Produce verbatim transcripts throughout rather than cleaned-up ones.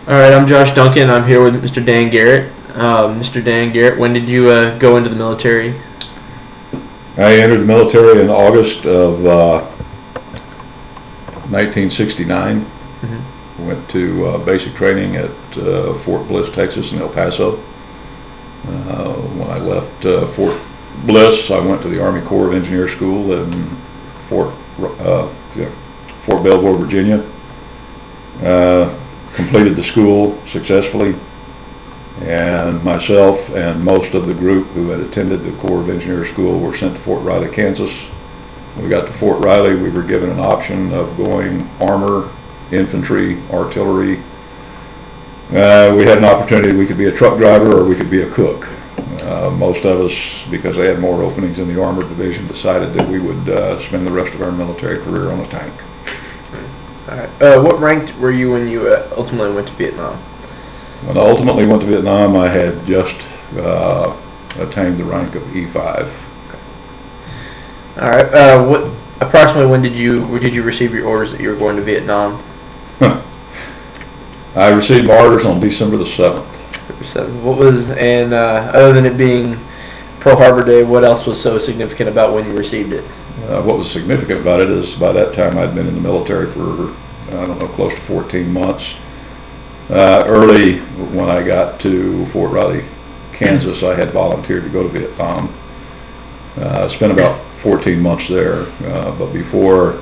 All right, I'm Josh Duncan. I'm here with Mister Dan Garrett. Um, Mister Dan Garrett, when did you uh, go into the military? I entered the military in August of uh, nineteen sixty-nine. Mm-hmm. Went to uh, basic training at uh, Fort Bliss, Texas, in El Paso. Uh, when I left uh, Fort Bliss, I went to the Army Corps of Engineers School in Fort uh, yeah, Fort Belvoir, Virginia. Uh, completed the school successfully, and myself and most of the group who had attended the Corps of Engineers School were sent to Fort Riley, Kansas. When we got to Fort Riley, we were given an option of going armor, infantry, artillery. Uh, we had an opportunity. We could be a truck driver or we could be a cook. Uh, most of us, because they had more openings in the armored division, decided that we would uh, spend the rest of our military career on a tank. All right. Uh, what rank were you when you uh, ultimately went to Vietnam? When I ultimately went to Vietnam, I had just uh, attained the rank of E five. All right. Uh, what approximately when did you did you receive your orders that you were going to Vietnam? I received orders on December the seventh. What was and uh, other than it being Pearl Harbor Day, what else was so significant about when you received it? Uh, what was significant about it is by that time I'd been in the military for, I don't know, close to fourteen months. Uh, early when I got to Fort Riley, Kansas, I had volunteered to go to Vietnam. Uh, I spent about fourteen months there, uh, but before,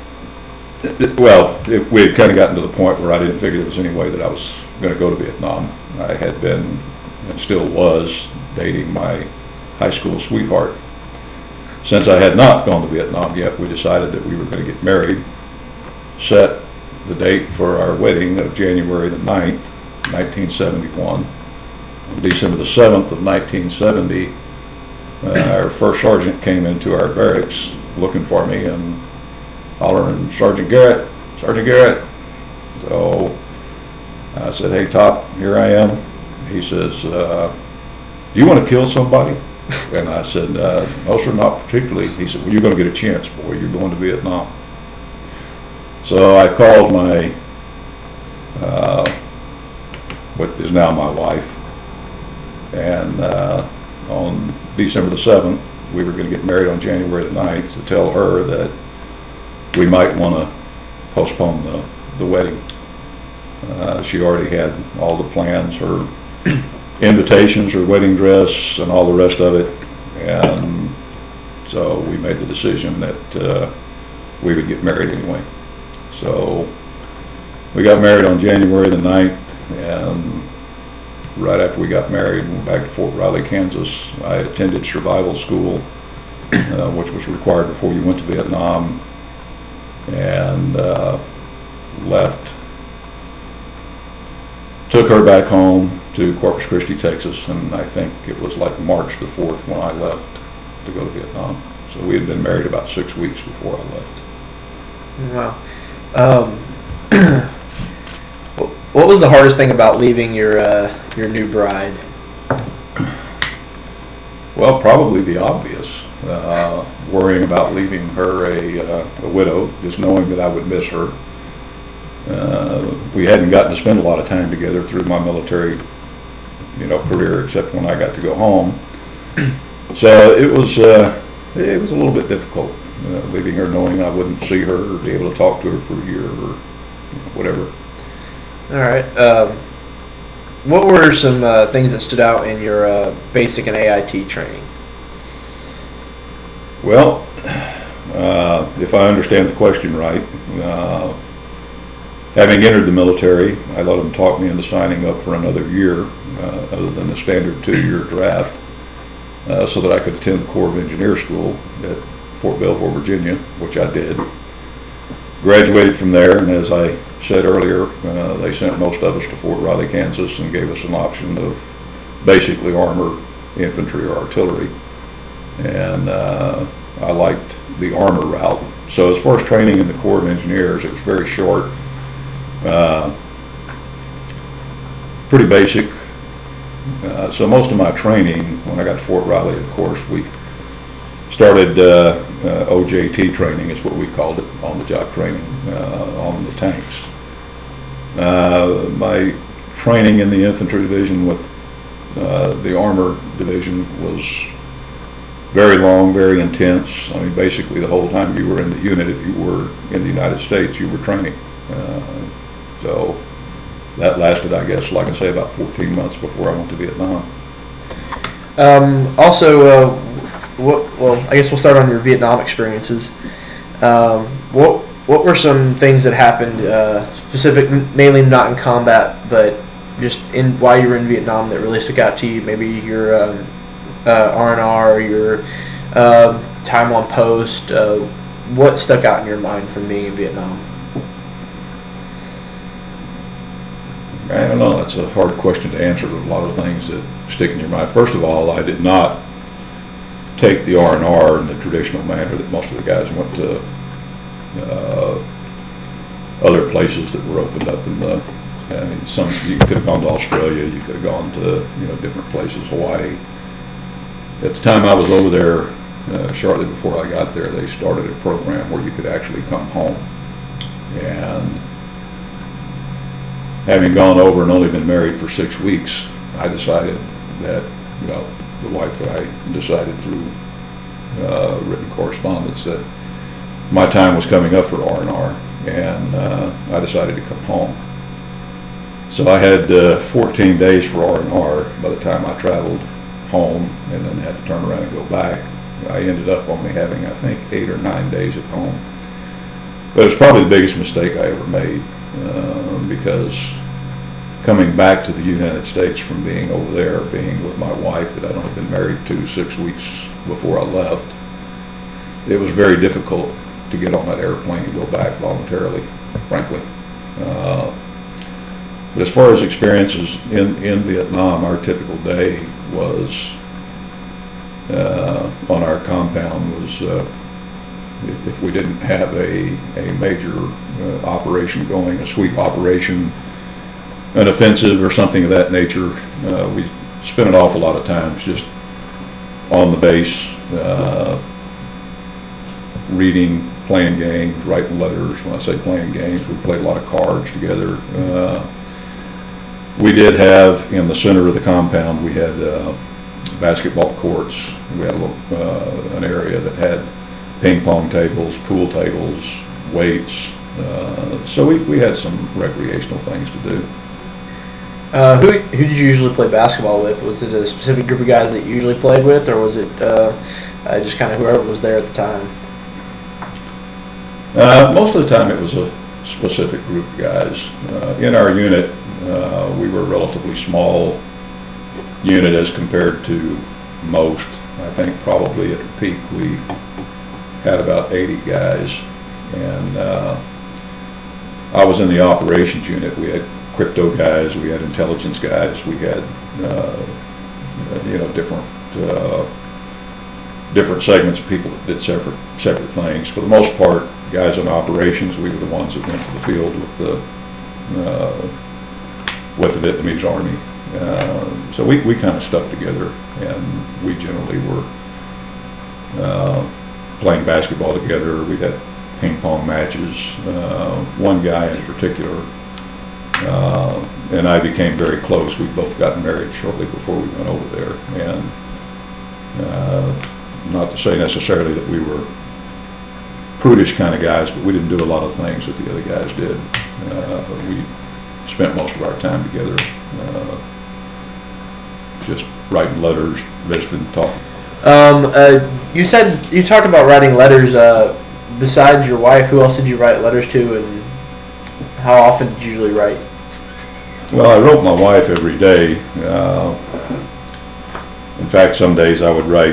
it, well, it, we had kind of gotten to the point where I didn't figure there was any way that I was going to go to Vietnam. I had been, and still was, dating my high school sweetheart. Since I had not gone to Vietnam yet, we decided that we were going to get married, set the date for our wedding of January the ninth, nineteen seventy-one. On December the seventh of nineteen seventy, uh, our first sergeant came into our barracks looking for me and hollering, "Sergeant Garrett, Sergeant Garrett." So I said, "Hey, Top, here I am." He says, uh, "Do you want to kill somebody?" And I said, uh, "No, sir, not particularly." He said, "Well, you're going to get a chance, boy. You're going to Vietnam." So I called my, uh, what is now my wife, and uh, on December the seventh, we were going to get married on January the ninth, to tell her that we might want to postpone the, the wedding. Uh, she already had all the plans, her invitations, her wedding dress, and all the rest of it. And so we made the decision that uh, we would get married anyway. So we got married on January the ninth, and right after we got married, we went back to Fort Riley, Kansas. I attended survival school, uh, which was required before you went to Vietnam, and uh, left. Took her back home to Corpus Christi, Texas, and I think it was like March the fourth when I left to go to Vietnam. So we had been married about six weeks before I left. Wow. Um, what was the hardest thing about leaving your uh, your new bride? Well, probably the obvious. Uh, worrying about leaving her a, uh, a widow, just knowing that I would miss her. Uh, we hadn't gotten to spend a lot of time together through my military, you know, career, except when I got to go home. So it was uh, it was a little bit difficult, uh, leaving her, knowing I wouldn't see her or be able to talk to her for a year or, you know, whatever. All right. Um, what were some uh, things that stood out in your uh, basic and A I T training? Well, uh, if I understand the question right, uh, having entered the military, I let them talk me into signing up for another year, uh, other than the standard two-year draft, uh, so that I could attend the Corps of Engineers School at Fort Belvoir, Virginia, which I did. Graduated from there, and as I said earlier, uh, they sent most of us to Fort Riley, Kansas, and gave us an option of basically armor, infantry, or artillery. And uh, I liked the armor route. So as far as training in the Corps of Engineers, it was very short, uh, pretty basic. Uh, so most of my training, when I got to Fort Riley, of course, we started uh, uh, O J T training, is what we called it, on the job training, uh, on the tanks. Uh, my training in the infantry division with uh, the armor division was very long, very intense. I mean, basically the whole time you were in the unit, if you were in the United States, you were training. Uh, so that lasted, I guess, like I say, about fourteen months before I went to Vietnam. Um, also, uh, what, well, I guess we'll start on your Vietnam experiences. Um, what what were some things that happened, uh, specific, mainly not in combat, but just in while you were in Vietnam that really stuck out to you? Maybe your um, uh, R and R, or your uh, time on post. Uh, what stuck out in your mind from being in Vietnam? I don't know. That's a hard question to answer. There's a lot of things that stick in your mind. First of all, I did not take the R and R in the traditional manner that most of the guys went to uh, other places that were opened up in the. I mean, some you could have gone to Australia. You could have gone to you know different places, Hawaii. At the time I was over there, uh, shortly before I got there, they started a program where you could actually come home. And having gone over and only been married for six weeks, I decided that, well, the wife and I decided through uh, written correspondence that my time was coming up for R and R, and uh, I decided to come home. So I had uh, fourteen days for R and R by the time I traveled home, and then had to turn around and go back. I ended up only having, I think, eight or nine days at home. But it was probably the biggest mistake I ever made, uh, because coming back to the United States from being over there, being with my wife that I'd only been married to six weeks before I left, it was very difficult to get on that airplane and go back voluntarily, frankly. Uh, but as far as experiences in, in Vietnam, our typical day was uh, on our compound was uh, if we didn't have a, a major uh, operation going, a sweep operation, an offensive or something of that nature, uh, we spent an awful lot of times just on the base, uh, reading, playing games, writing letters. When I say playing games, we played a lot of cards together. Uh, we did have in the center of the compound, we had uh, basketball courts. We had a little, uh, an area that had ping pong tables, pool tables, weights. Uh, so we, we had some recreational things to do. Uh, who who did you usually play basketball with? Was it a specific group of guys that you usually played with, or was it uh, uh, just kind of whoever was there at the time? Uh, most of the time it was a specific group of guys. Uh, in our unit, uh, we were a relatively small unit as compared to most. I think probably at the peak we had about eighty guys, and uh, I was in the operations unit. We had crypto guys, we had intelligence guys, we had uh, you know different uh, different segments of people that did separate separate things. For the most part, guys in operations, we were the ones that went to the field with the uh, with the Vietnamese army. Uh, so we, we kind of stuck together, and we generally were uh, playing basketball together. We had ping pong matches. Uh, one guy in particular, uh, and I became very close. We both got married shortly before we went over there, and uh, not to say necessarily that we were prudish kind of guys, but we didn't do a lot of things that the other guys did. Uh, but we spent most of our time together, uh, just writing letters, visiting, talking. Um, uh, you said you talked about writing letters. Uh, besides your wife, who else did you write letters to, and how often did you usually write? Well, I wrote my wife every day. Uh, in fact, some days I would write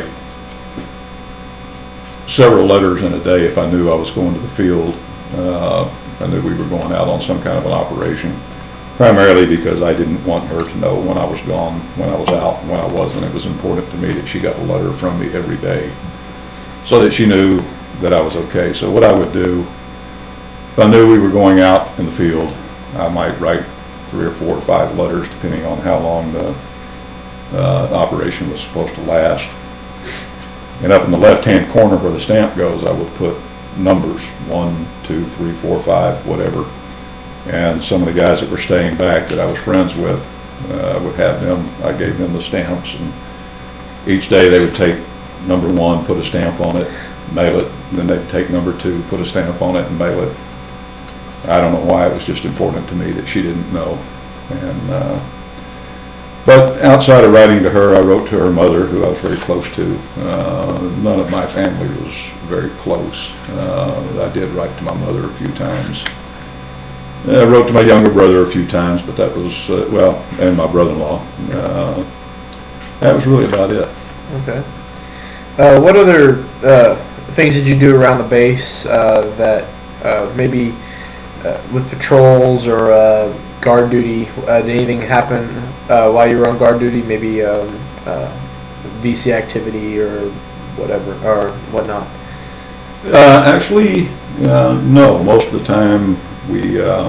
several letters in a day if I knew I was going to the field. Uh, if I knew we were going out on some kind of an operation. Primarily because I didn't want her to know when I was gone, when I was out, and when I wasn't. It was important to me that she got a letter from me every day so that she knew that I was okay. So what I would do, if I knew we were going out in the field, I might write three or four or five letters depending on how long the uh, operation was supposed to last. And up in the left-hand corner where the stamp goes, I would put numbers, one, two, three, four, five, whatever. And some of the guys that were staying back that I was friends with, uh, would have them, I gave them the stamps, and each day they would take number one, put a stamp on it, mail it, and then they'd take number two, put a stamp on it, and mail it. I don't know why, it was just important to me that she didn't know. And uh, but outside of writing to her, I wrote to her mother, who I was very close to. Uh, none of my family was very close. Uh, I did write to my mother a few times. I wrote to my younger brother a few times, but that was, uh, well, and my brother-in-law. Uh, that was really about it. Okay. Uh, what other uh, things did you do around the base uh, that uh, maybe uh, with patrols or uh, guard duty? Uh, did anything happen uh, while you were on guard duty? Maybe um, uh, V C activity or whatever or whatnot? Uh, actually, uh, no. Most of the time, we. Uh,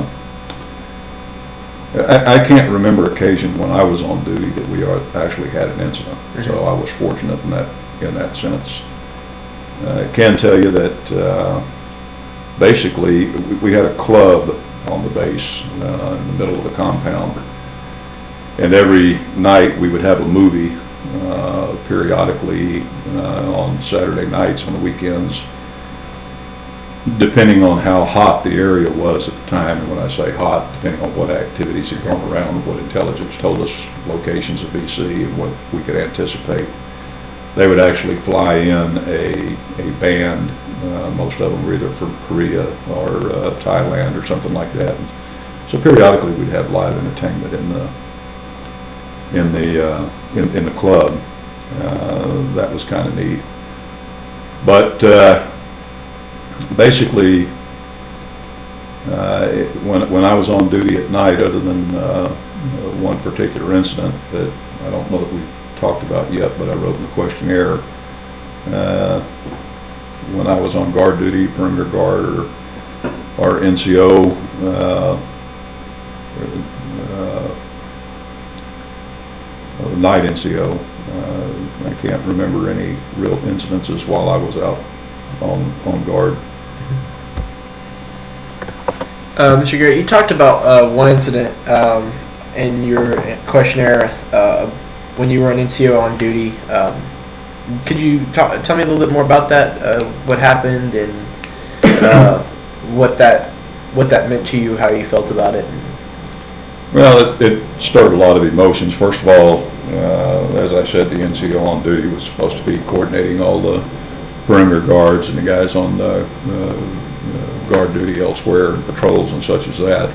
I, I can't remember occasion when I was on duty that we are, actually had an incident. Mm-hmm. So I was fortunate in that in that sense. Uh, I can tell you that uh, basically we, we had a club on the base uh, in the middle of the compound, and every night we would have a movie. Uh, periodically uh, on Saturday nights, on the weekends, depending on how hot the area was at the time. And when I say hot, depending on what activities had gone around, what intelligence told us, locations of V C and what we could anticipate, they would actually fly in a, a band. Uh, most of them were either from Korea or uh, Thailand or something like that. And so periodically we'd have live entertainment in the in the uh, in, in the club. Uh, that was kind of neat. But uh, basically, uh, it, when when I was on duty at night, other than uh, one particular incident that I don't know that we've talked about yet, but I wrote in the questionnaire. Uh, when I was on guard duty, perimeter guard, or or N C O. Uh, uh, night N C O. Uh, I can't remember any real incidences while I was out on on guard. Uh, Mister Garrett, you talked about uh, one incident um, in your questionnaire uh, when you were an N C O on duty. Um, could you talk, tell me a little bit more about that? Uh, what happened and uh, what that what that meant to you? How you felt about it? Well, it, it stirred a lot of emotions. First of all, uh, as I said, the N C O on duty was supposed to be coordinating all the perimeter guards and the guys on the, uh, guard duty elsewhere, patrols and such as that.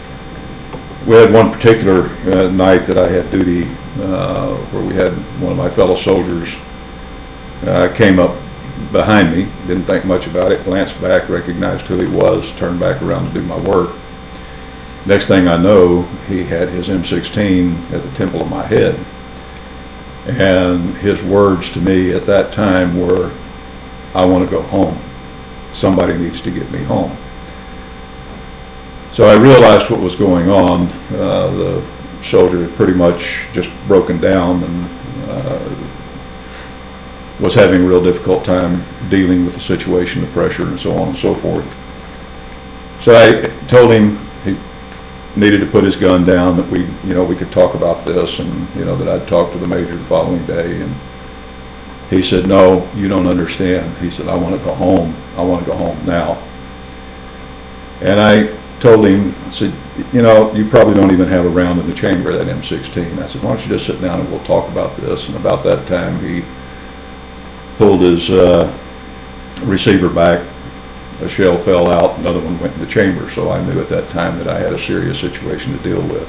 We had one particular uh, night that I had duty uh, where we had one of my fellow soldiers uh, came up behind me, didn't think much about it, glanced back, recognized who he was, turned back around to do my work. Next thing I know, he had his M sixteen at the temple of my head. And his words to me at that time were, "I want to go home. Somebody needs to get me home." So I realized what was going on. Uh, the soldier had pretty much just broken down and uh, was having a real difficult time dealing with the situation, the pressure, and so on and so forth. So I told him he needed to put his gun down, that we, you know, we could talk about this, and, you know, that I'd talk to the major the following day. And he said, "No, you don't understand." He said, "I want to go home. I want to go home now." And I told him, I said, "You know, you probably don't even have a round in the chamber of that M sixteen. I said, "Why don't you just sit down and we'll talk about this?" And about that time, he pulled his uh, receiver back. A shell fell out, another one went in the chamber, so I knew at that time that I had a serious situation to deal with.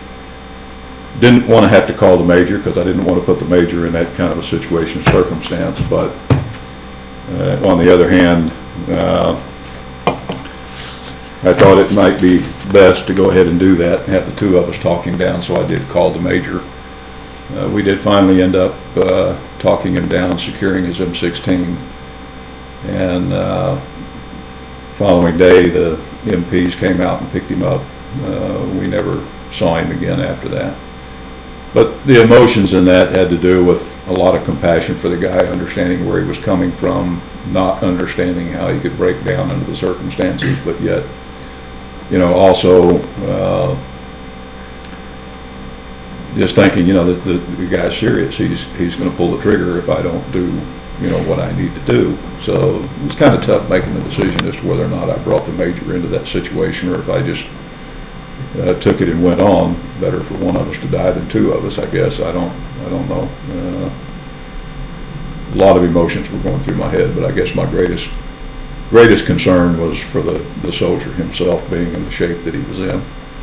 Didn't want to have to call the major because I didn't want to put the major in that kind of a situation, circumstance, but uh, on the other hand, uh, I thought it might be best to go ahead and do that and have the two of us talking down, so I did call the major. Uh, we did finally end up uh, talking him down, securing his M sixteen, and uh, following day, the M Ps came out and picked him up. Uh, we never saw him again after that. But the emotions in that had to do with a lot of compassion for the guy, understanding where he was coming from, not understanding how he could break down under the circumstances, but yet you know, also uh, just thinking, you know, that the, the guy's serious. He's he's going to pull the trigger if I don't do, you know, what I need to do. So it was kind of tough making the decision as to whether or not I brought the major into that situation or if I just uh, took it and went on. Better for one of us to die than two of us, I guess. I don't I don't know. Uh, a lot of emotions were going through my head, but I guess my greatest greatest concern was for the, the soldier himself being in the shape that he was in.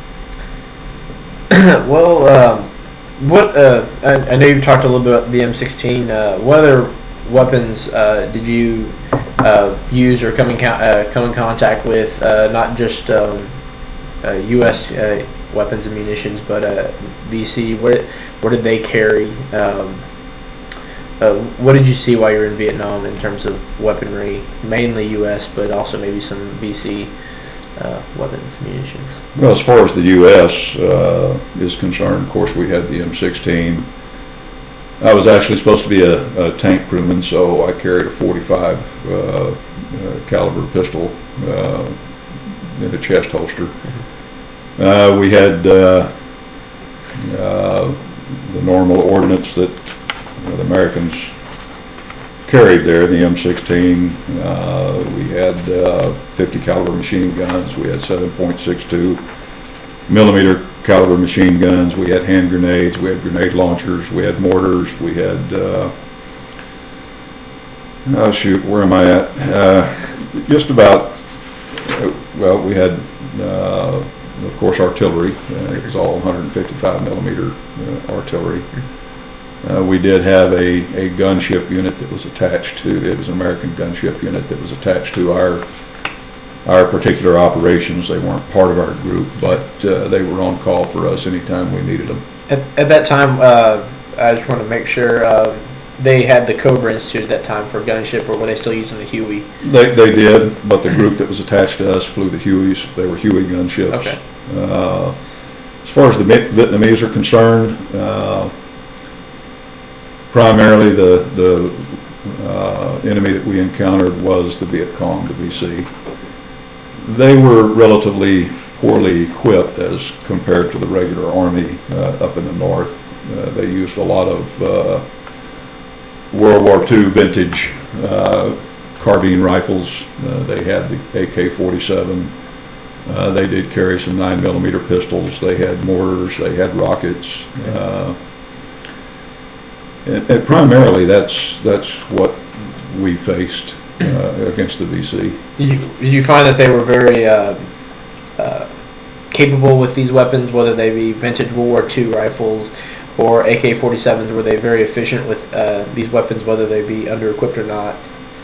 Well, um, what uh, I, I know you talked a little bit about the M sixteen. Uh, what other weapons uh, did you uh, use or come in co- uh, come in contact with? Uh, not just um, uh, U S uh, weapons and munitions, but uh, V C. What what did they carry? Um, uh, what did you see while you were in Vietnam in terms of weaponry? Mainly U S, but also maybe some V C uh, weapons, munitions. Well, as far as the U S uh, is concerned, of course, we had the M sixteen. I was actually supposed to be a, a tank crewman, so I carried a forty-five uh, uh, caliber pistol uh, in a chest holster. Mm-hmm. Uh, we had uh, uh, the normal ordnance that you know, the Americans carried there, the M sixteen. Uh, we had uh, fifty caliber machine guns. We had seven point six two millimeter caliber machine guns. We had hand grenades. We had grenade launchers. We had mortars. We had uh, oh shoot, where am I at? Uh, just about. Uh, well, we had uh, of course artillery. Uh, it was all one fifty-five millimeter uh, artillery. Uh, we did have a, a gunship unit that was attached to, it was an American gunship unit that was attached to our our particular operations. They weren't part of our group, but uh, they were on call for us anytime we needed them. At, at that time, uh, I just want to make sure um, they had the Cobra Institute at that time for gunship, or were they still using the Huey? They, they did, but the group that was attached to us flew the Hueys. They were Huey gunships. Okay. Uh, as far as the Vietnamese are concerned, uh, primarily the the uh, enemy that we encountered was the Viet Cong, the V C. They were relatively poorly equipped as compared to the regular army uh, up in the north. Uh, they used a lot of uh, World War Two vintage uh, carbine rifles. Uh, they had the A K forty-seven. Uh, they did carry some nine millimeter pistols. They had mortars. They had rockets. Uh, And, and primarily, that's that's what we faced uh, against the V C. Did you did you find that they were very uh, uh, capable with these weapons, whether they be vintage World War Two rifles or A K forty-sevens? Were they very efficient with uh, these weapons, whether they be under equipped or not?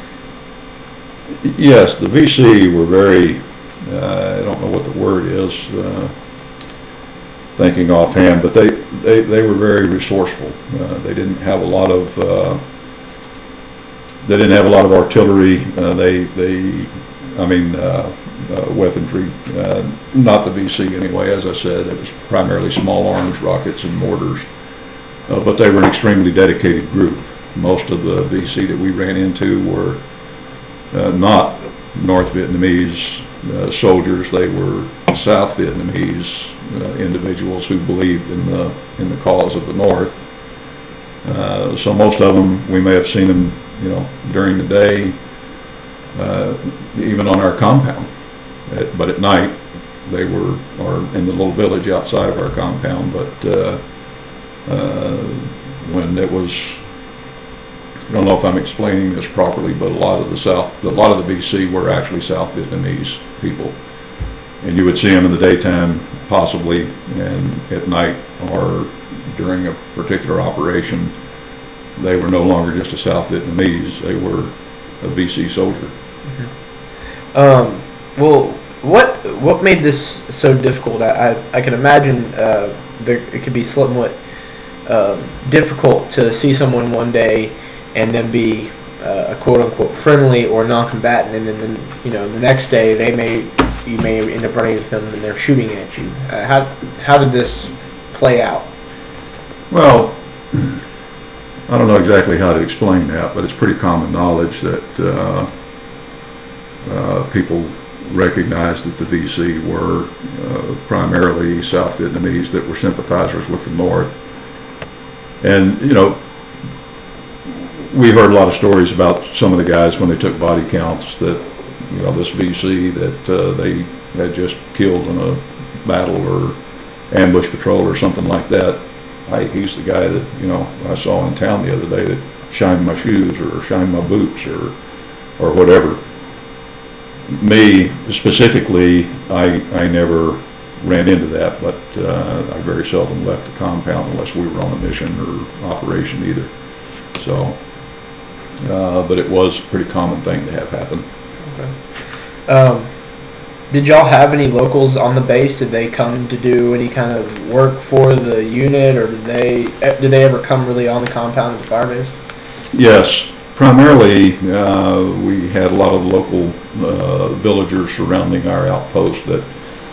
Yes, the V C were very. Uh, I don't know what the word is. Uh, thinking offhand, but they, they, they were very resourceful. Uh, they didn't have a lot of uh, they didn't have a lot of artillery. Uh, they they I mean uh, uh, weaponry. Uh, not the V C anyway. As I said, it was primarily small arms, rockets, and mortars. Uh, but they were an extremely dedicated group. Most of the V C that we ran into were uh, not North Vietnamese uh, soldiers. They were South Vietnamese uh, individuals who believed in the in the cause of the North. Uh, so most of them, we may have seen them, you know, during the day, uh, even on our compound. At, but at night, they were or in the little village outside of our compound. But uh, uh, when it was, I don't know if I'm explaining this properly, but a lot of the South, a lot of the V C were actually South Vietnamese people. And you would see them in the daytime, possibly, and at night or during a particular operation, they were no longer just a South Vietnamese; they were a V C soldier. Mm-hmm. Um, well, what what made this so difficult? I I, I can imagine uh, there, it could be somewhat uh, difficult to see someone one day and then be uh, a quote unquote friendly or non-combatant, and then, then you know the next day they may you may end up running with them and they're shooting at you. Uh, how how did this play out? Well, I don't know exactly how to explain that, but it's pretty common knowledge that uh, uh, people recognized that the V C were uh, primarily South Vietnamese that were sympathizers with the North. And, you know, we heard a lot of stories about some of the guys when they took body counts that, you know, this V C that uh, they had just killed in a battle or ambush patrol or something like that. I, he's the guy that, you know, I saw in town the other day that shined my shoes or shined my boots or or whatever. Me specifically, I I never ran into that, but uh, I very seldom left the compound unless we were on a mission or operation either. So, uh, but it was a pretty common thing to have happen. Okay. Um, did y'all have any locals on the base? Did they come to do any kind of work for the unit, or did they did they ever come really on the compound of the fire base? Yes, primarily uh, we had a lot of local uh, villagers surrounding our outpost that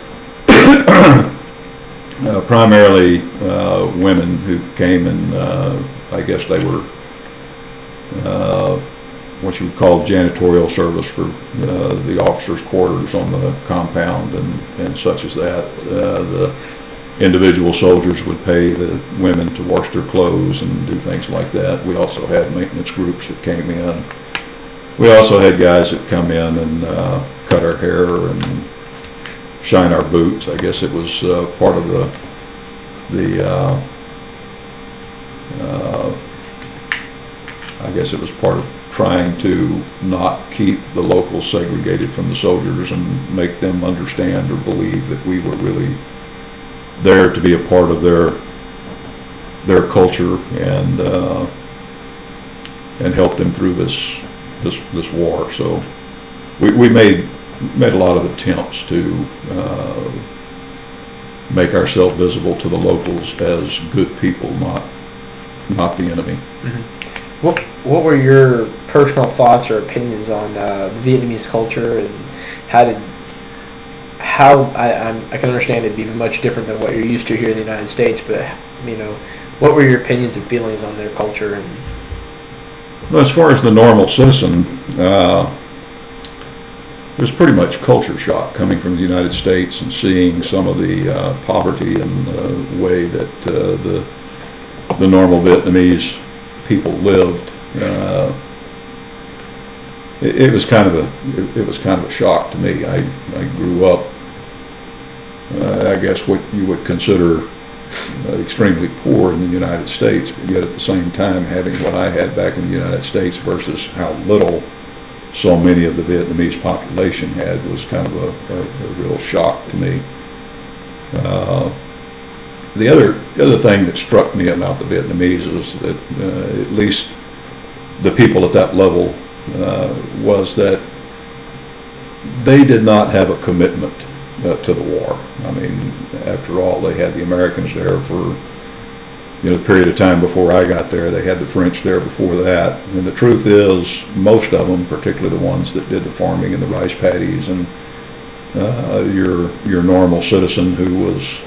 uh, primarily uh, women who came and uh, I guess they were uh, what you would call janitorial service for uh, the officers' quarters on the compound and, and such as that. Uh, the individual soldiers would pay the women to wash their clothes and do things like that. We also had maintenance groups that came in. We also had guys that come in and uh, cut our hair and shine our boots. I guess it was uh, part of the the uh, uh, I guess it was part of trying to not keep the locals segregated from the soldiers and make them understand or believe that we were really there to be a part of their their culture and uh, and help them through this this this war. So we, we made made a lot of attempts to uh, make ourselves visible to the locals as good people, not not the enemy. Mm-hmm. What what were your personal thoughts or opinions on uh, the Vietnamese culture, and how did how I I'm, I can understand it'd be much different than what you're used to here in the United States, but you know, what were your opinions and feelings on their culture? And well, as far as the normal citizen, uh, it was pretty much culture shock coming from the United States and seeing some of the uh, poverty and the way that uh, the the normal Vietnamese people lived. Uh, it, it was kind of a it, it was kind of a shock to me. I I grew up, uh, I guess what you would consider uh, extremely poor in the United States, but yet at the same time having what I had back in the United States versus how little so many of the Vietnamese population had was kind of a, a, a real shock to me. Uh, the other the other thing that struck me about the Vietnamese is that uh, at least the people at that level uh, was that they did not have a commitment uh, to the war. I mean, after all, they had the Americans there for you know the period of time before I got there. They had the French there before that. And the truth is, most of them, particularly the ones that did the farming and the rice paddies, and uh, your your normal citizen who was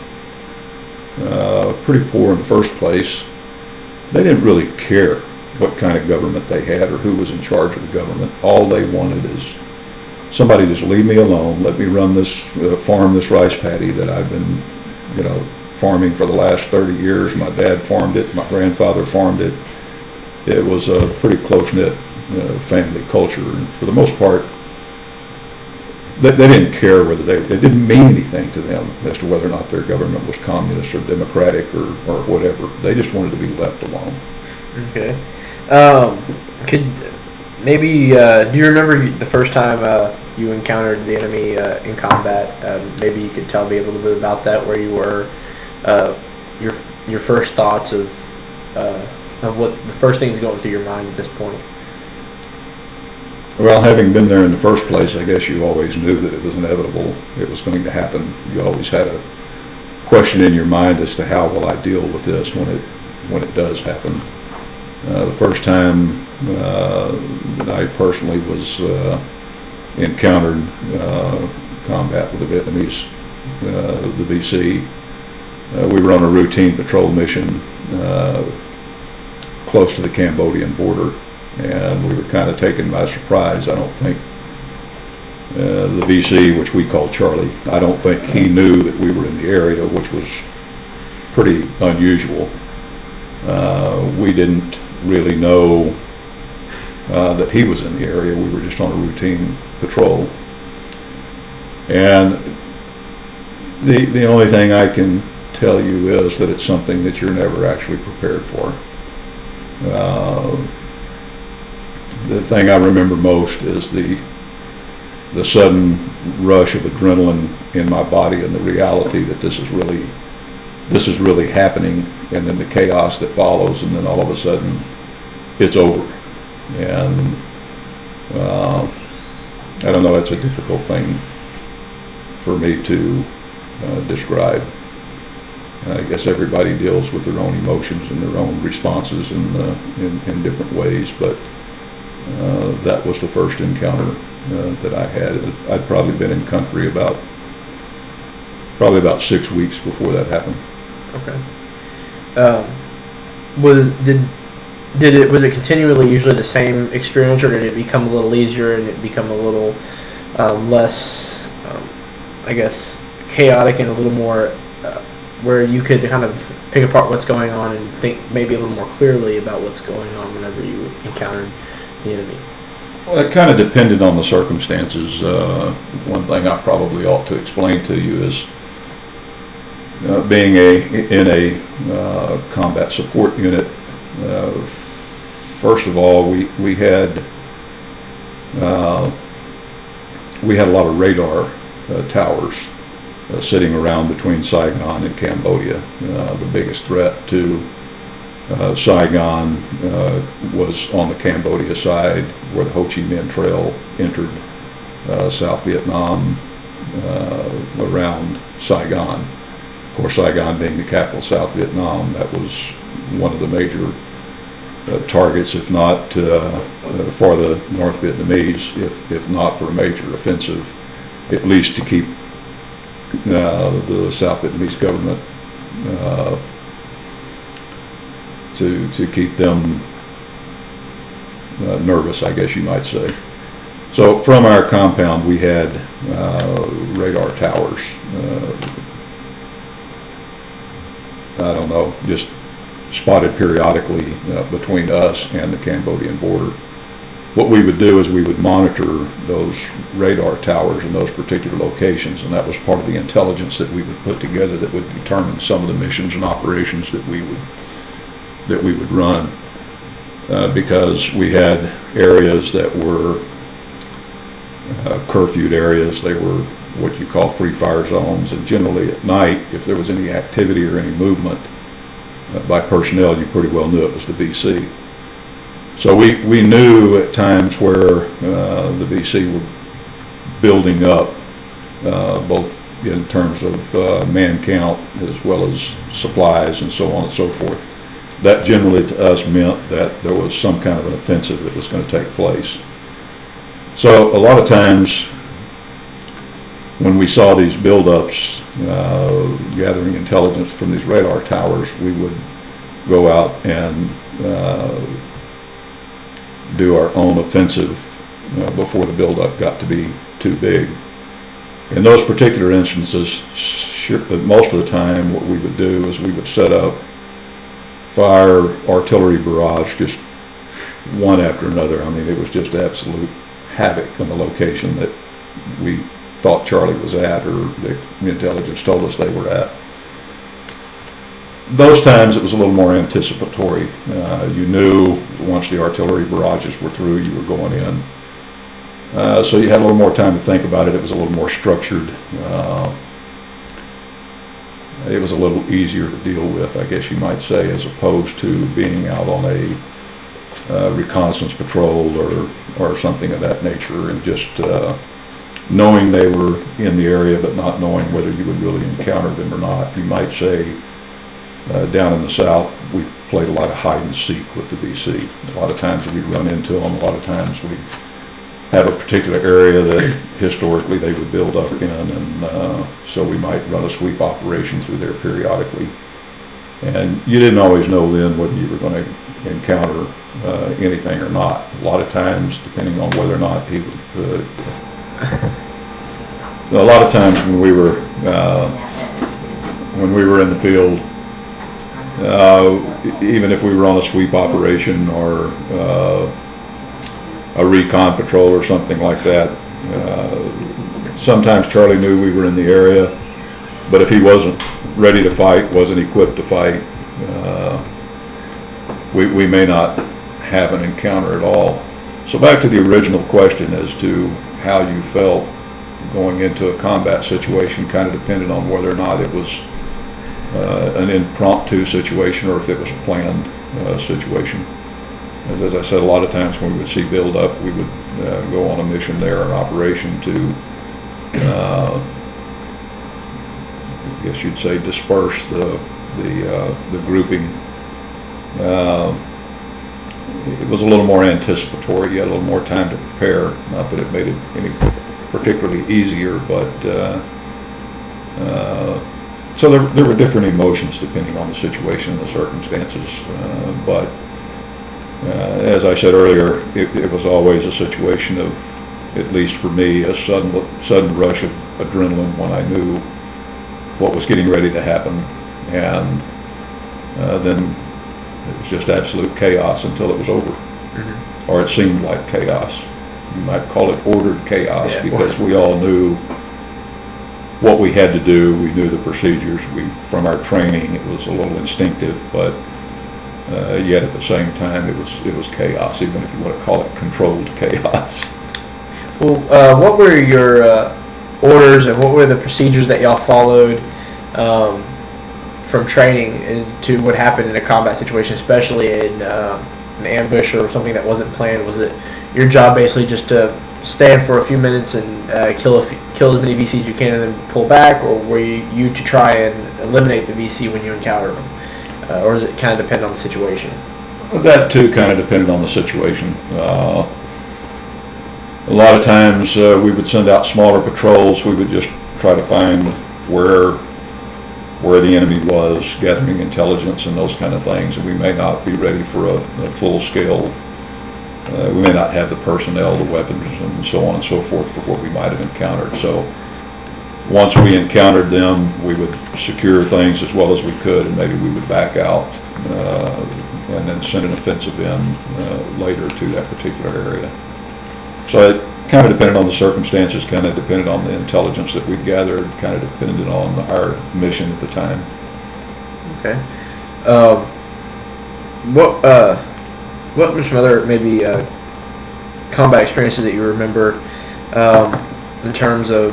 uh, pretty poor in the first place, they didn't really care what kind of government they had or who was in charge of the government. All they wanted is somebody just leave me alone, let me run this, uh, farm this rice paddy that I've been, you know, farming for the last thirty years. My dad farmed it, my grandfather farmed it. It was a pretty close-knit uh, family culture, and for the most part, they, they didn't care whether they, it didn't mean anything to them as to whether or not their government was communist or democratic or, or whatever. They just wanted to be left alone. Okay. Um, could maybe uh, do you remember the first time uh, you encountered the enemy uh, in combat? Um, maybe you could tell me a little bit about that, where you were, uh, your your first thoughts of uh, of what the first things going through your mind at this point. Well, having been there in the first place, I guess you always knew that it was inevitable. It was going to happen. You always had a question in your mind as to how will I deal with this when it when it does happen. Uh, the first time uh, that I personally was uh, encountered uh, combat with the Vietnamese, uh, the V C, uh, we were on a routine patrol mission uh, close to the Cambodian border, and we were kind of taken by surprise. I don't think Uh, the V C, which we call Charlie, I don't think he knew that we were in the area, which was pretty unusual. Uh, we didn't really know uh, that he was in the area. We were just on a routine patrol. And the the only thing I can tell you is that it's something that you're never actually prepared for. Uh, the thing I remember most is the the sudden rush of adrenaline in my body and the reality that this is really this is really happening, and then the chaos that follows, and then all of a sudden it's over. And uh, I don't know, it's a difficult thing for me to uh, describe. I guess everybody deals with their own emotions and their own responses in, uh, in, in different ways, but uh, that was the first encounter uh, that I had. I'd probably been in country about probably about six weeks before that happened. Okay. Um, was did did it was it continually usually the same experience, or did it become a little easier and it become a little um, less, um, I guess, chaotic and a little more uh, where you could kind of pick apart what's going on and think maybe a little more clearly about what's going on whenever you encountered the enemy? Well, it kind of depended on the circumstances. Uh, one thing I probably ought to explain to you is uh, being a in a uh, combat support unit. Uh, first of all, we we had uh, we had a lot of radar uh, towers uh, sitting around between Saigon and Cambodia. Uh, the biggest threat to uh, Saigon uh, was on the Cambodia side, where the Ho Chi Minh Trail entered uh, South Vietnam uh, around Saigon. Of course, Saigon being the capital of South Vietnam, that was one of the major uh, targets, if not uh, uh, for the North Vietnamese, if, if not for a major offensive, at least to keep uh, the South Vietnamese government, uh, to, to keep them uh, nervous, I guess you might say. So from our compound, we had uh, radar towers. Uh, I don't know, just spotted periodically uh, between us and the Cambodian border. What we would do is we would monitor those radar towers in those particular locations, and that was part of the intelligence that we would put together that would determine some of the missions and operations that we would that we would run. Uh, because we had areas that were uh, curfewed areas. They were what you call free fire zones, and generally at night, if there was any activity or any movement uh, by personnel, you pretty well knew it was the V C. So we, we knew at times where uh, the V C were building up, uh, both in terms of uh, man count as well as supplies and so on and so forth. That generally to us meant that there was some kind of an offensive that was going to take place. So a lot of times when we saw these buildups, uh, gathering intelligence from these radar towers, we would go out and uh, do our own offensive uh, before the buildup got to be too big. In those particular instances, sure, most of the time what we would do is we would set up fire artillery barrage, just one after another. I mean, it was just absolute havoc on the location that we thought Charlie was at, or the intelligence told us they were at. Those times it was a little more anticipatory. Uh, you knew once the artillery barrages were through, you were going in. Uh, so you had a little more time to think about it. It was a little more structured. Uh, it was a little easier to deal with, I guess you might say, as opposed to being out on a uh, reconnaissance patrol or, or something of that nature, and just uh, knowing they were in the area but not knowing whether you would really encounter them or not. You might say uh, down in the South we played a lot of hide and seek with the V C. A lot of times we'd run into them. A lot of times we'd have a particular area that historically they would build up in, and uh, so we might run a sweep operation through there periodically. And you didn't always know then whether you were going to encounter uh, anything or not. A lot of times, depending on whether or not he would uh, So a lot of times when we were uh, when we were in the field, uh, even if we were on a sweep operation or uh, a recon patrol or something like that, uh, sometimes Charlie knew we were in the area, but if he wasn't ready to fight, wasn't equipped to fight, uh, we, we may not have an encounter at all. So back to the original question as to how you felt going into a combat situation kind of depended on whether or not it was uh, an impromptu situation or if it was a planned uh, situation. As, as I said, a lot of times when we would see build up, we would uh, go on a mission there, an operation to, uh, I guess you'd say, disperse the the uh, the grouping. Uh, it was a little more anticipatory. You had a little more time to prepare. Not that it made it any particularly easier, but uh, uh, so there there were different emotions depending on the situation and the circumstances. Uh, but uh, as I said earlier, it, it was always a situation of, at least for me, a sudden sudden rush of adrenaline when I knew what was getting ready to happen, and uh, then it was just absolute chaos until it was over, mm-hmm. or it seemed like chaos. You might call it ordered chaos, yeah, because we all knew what we had to do. We knew the procedures. We, from our training, it was a little instinctive, but uh, yet at the same time, it was it was chaos, even if you want to call it controlled chaos. Well, uh, what were your uh, orders and what were the procedures that y'all followed um, from training to what happened in a combat situation, especially in um, an ambush or something that wasn't planned? Was it your job basically just to stand for a few minutes and uh, kill a few, kill as many V Cs as you can and then pull back, or were you, you to try and eliminate the V C when you encountered them? Uh, or does it kind of depend on the situation? That too kind of depended on the situation. Uh, a lot of times uh, we would send out smaller patrols. We would just try to find where where the enemy was, gathering intelligence and those kind of things. And we may not be ready for a, a full-scale. Uh, we may not have the personnel, the weapons, and so on and so forth for what we might have encountered. So once we encountered them, we would secure things as well as we could, and maybe we would back out uh, and then send an offensive in uh, later to that particular area. So it kind of depended on the circumstances, kind of depended on the intelligence that we gathered, kind of depended on our mission at the time. Okay. Um, what uh, what were some other maybe uh, combat experiences that you remember um, in terms of?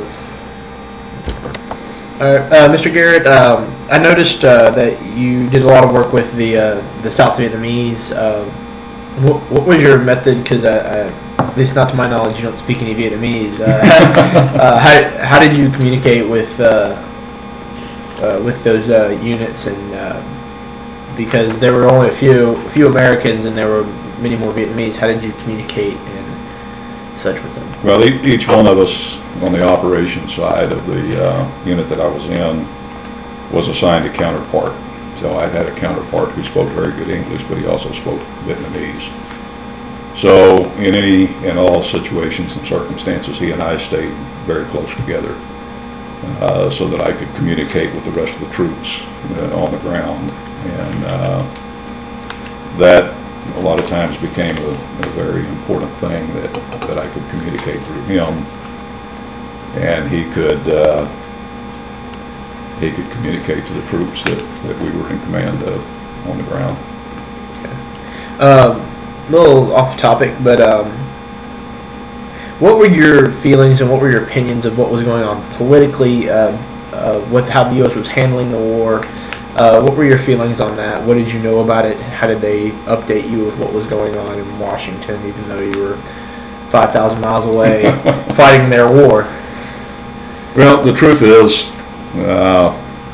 Uh, uh, Mister Garrett, um, I noticed uh, that you did a lot of work with the uh, the South Vietnamese. Uh, what, what was your method? Because uh, at least not to my knowledge, you don't speak any Vietnamese. Uh, uh, how how did you communicate with uh, uh, with those uh, units? And uh, because there were only a few a few Americans and there were many more Vietnamese, how did you communicate and such with them? Well, each one of us on the operations side of the uh, unit that I was in was assigned a counterpart. So I had a counterpart who spoke very good English, but he also spoke Vietnamese. So in any and all situations and circumstances, he and I stayed very close together uh, so that I could communicate with the rest of the troops uh, on the ground. And uh, that a lot of times became a, a very important thing, that, that I could communicate through him, and he could uh, he could communicate to the troops that, that we were in command of on the ground. Okay. Um, a little off topic, but um, what were your feelings and what were your opinions of what was going on politically uh, uh, with how the U S was handling the war? Uh, what were your feelings on that? What did you know about it? How did they update you with what was going on in Washington, even though you were five thousand miles away fighting their war? Well, the truth is, uh,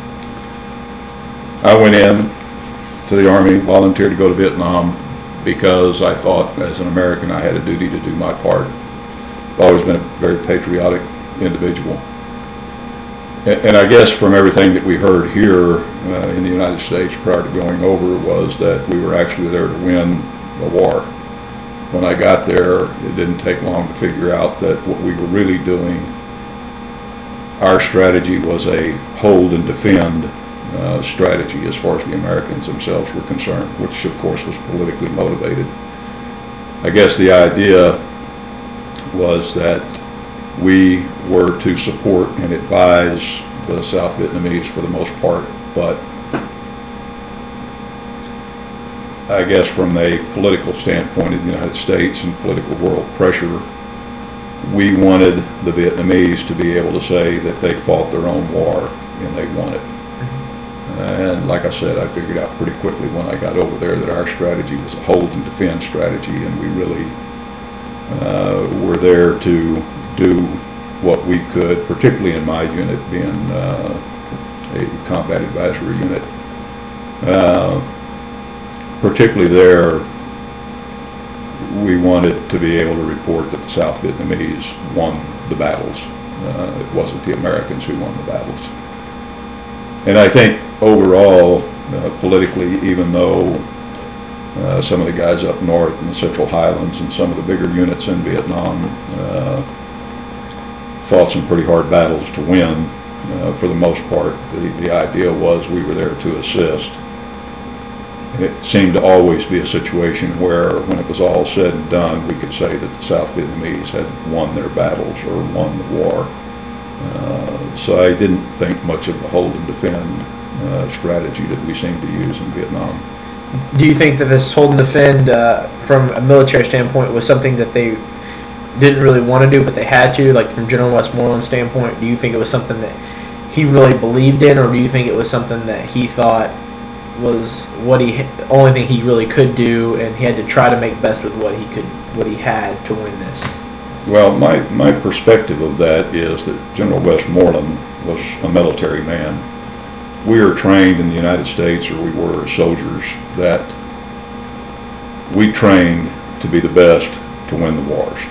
I went in to the Army, volunteered to go to Vietnam because I thought as an American I had a duty to do my part. I've always been a very patriotic individual. And I guess from everything that we heard here uh, in the United States prior to going over was that we were actually there to win the war. when I got there, it didn't take long to figure out that what we were really doing, our strategy was a hold and defend uh, strategy as far as the Americans themselves were concerned, which of course was politically motivated. I guess the idea was that we were to support and advise the South Vietnamese for the most part, but I guess from a political standpoint in the United States and political world pressure, we wanted the Vietnamese to be able to say that they fought their own war and they won it. And like I said, I figured out pretty quickly when I got over there that our strategy was a hold and defend strategy, and we really uh, were there to do what we could, particularly in my unit being uh, a combat advisory unit. Uh, particularly there, we wanted to be able to report that the South Vietnamese won the battles. Uh, it wasn't the Americans who won the battles. And I think overall, uh, politically, even though uh, some of the guys up north in the Central Highlands and some of the bigger units in Vietnam uh, fought some pretty hard battles to win, uh, for the most part, the, the idea was we were there to assist. And it seemed to always be a situation where, when it was all said and done, we could say that the South Vietnamese had won their battles or won the war. Uh, so I didn't think much of the hold and defend uh, strategy that we seemed to use in Vietnam. Do you think that this hold and defend, uh, from a military standpoint, was something that they didn't really want to do, but they had to? Like, from General Westmoreland's standpoint, do you think it was something that he really believed in, or do you think it was something that he thought was what he the only thing he really could do, and he had to try to make best with what he could, what he had to win this? Well, my, my perspective of that is that General Westmoreland was a military man. We are trained in the United States, or we were soldiers, that we trained to be the best to win the wars.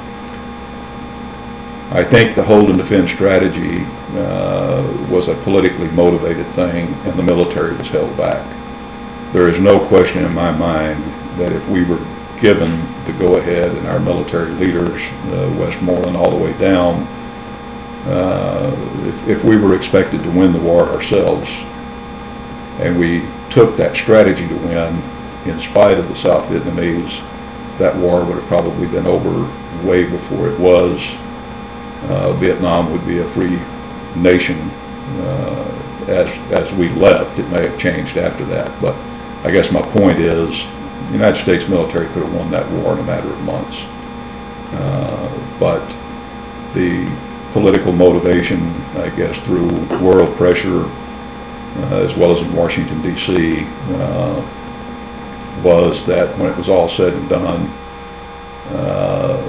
I think the hold and defend strategy uh, was a politically motivated thing, and the military was held back. There is no question in my mind that if we were given the go-ahead, and our military leaders, uh, Westmoreland all the way down, uh, if, if we were expected to win the war ourselves, and we took that strategy to win in spite of the South Vietnamese, that war would have probably been over way before it was. Uh, Vietnam would be a free nation uh, as as we left. It may have changed after that, but I guess my point is the United States military could have won that war in a matter of months. Uh, but the political motivation, I guess, through world pressure, uh, as well as in Washington, D C, uh, was that when it was all said and done, uh,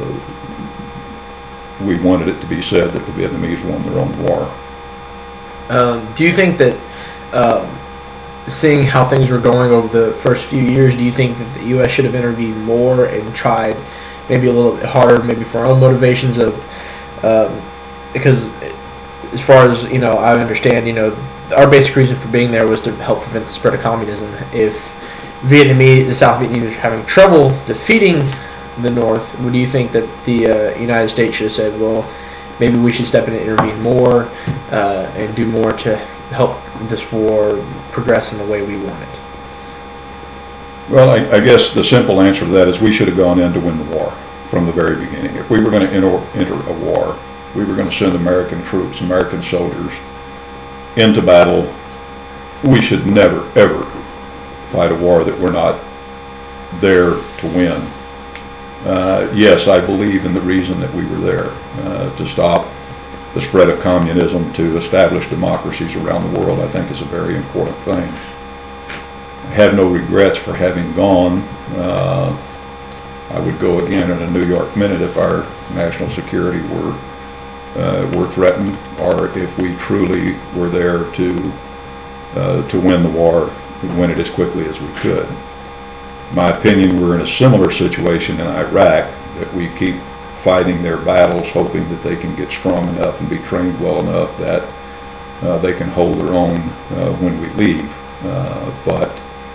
we wanted it to be said that the Vietnamese won their own war. Um, do you think that, um, seeing how things were going over the first few years, do you think that the U S should have intervened more and tried maybe a little bit harder, maybe for our own motivations of, um, because as far as, you know, I understand, you know, our basic reason for being there was to help prevent the spread of communism. If Vietnamese, the South Vietnamese are having trouble defeating the North, would you think that the uh, United States should have said, well, maybe we should step in and intervene more uh, and do more to help this war progress in the way we want it? Well, I, I guess the simple answer to that is we should have gone in to win the war from the very beginning. If we were going to enter, enter a war, we were going to send American troops, American soldiers into battle. We should never, ever fight a war that we're not there to win. Uh, yes, I believe in the reason that we were there, uh, to stop the spread of communism, to establish democracies around the world. I think is a very important thing. I have no regrets for having gone. Uh, I would go again in a New York minute if our national security were uh, were threatened, or if we truly were there to uh, to win the war, and win it as quickly as we could. In my opinion, we're in a similar situation in Iraq, that we keep fighting their battles, hoping that they can get strong enough and be trained well enough that uh, they can hold their own uh, when we leave. Uh, but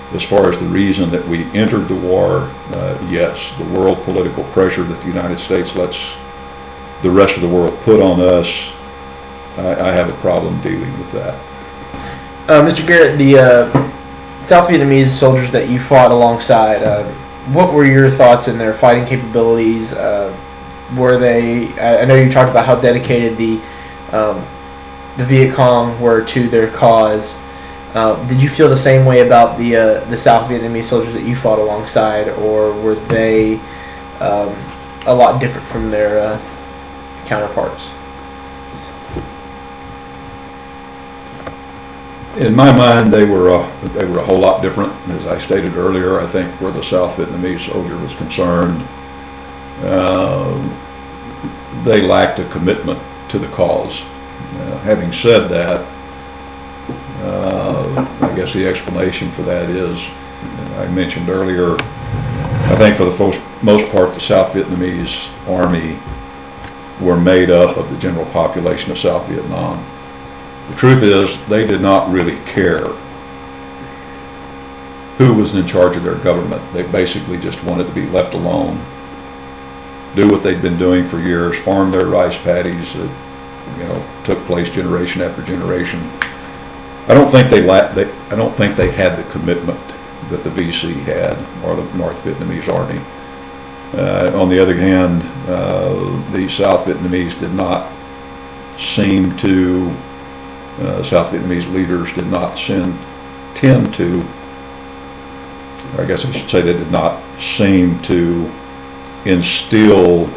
As far as the reason that we entered the war, uh, yes, the world political pressure that the United States lets the rest of the world put on us, I, I have a problem dealing with that. Uh, Mister Garrett, the uh, South Vietnamese soldiers that you fought alongside, uh, what were your thoughts in their fighting capabilities? Uh, were they? I know you talked about how dedicated the um, the Viet Cong were to their cause. Uh, did you feel the same way about the uh, the South Vietnamese soldiers that you fought alongside, or were they um, a lot different from their uh, counterparts? In my mind, they were a, they were a whole lot different. As I stated earlier, I think where the South Vietnamese soldier was concerned, uh, they lacked a commitment to the cause. Uh, having said that, uh, I guess the explanation for that is, I mentioned earlier, I think for the most part the South Vietnamese army were made up of the general population of South Vietnam. The truth is, they did not really care who was in charge of their government. They basically just wanted to be left alone, do what they'd been doing for years, farm their rice paddies that, you know, took place generation after generation. I don't think they, la- they I don't think they had the commitment that the V C had, or the North Vietnamese Army. Uh, on the other hand, uh, the South Vietnamese did not seem to, uh, South Vietnamese leaders did not send, tend to, I guess I should say they did not seem to instill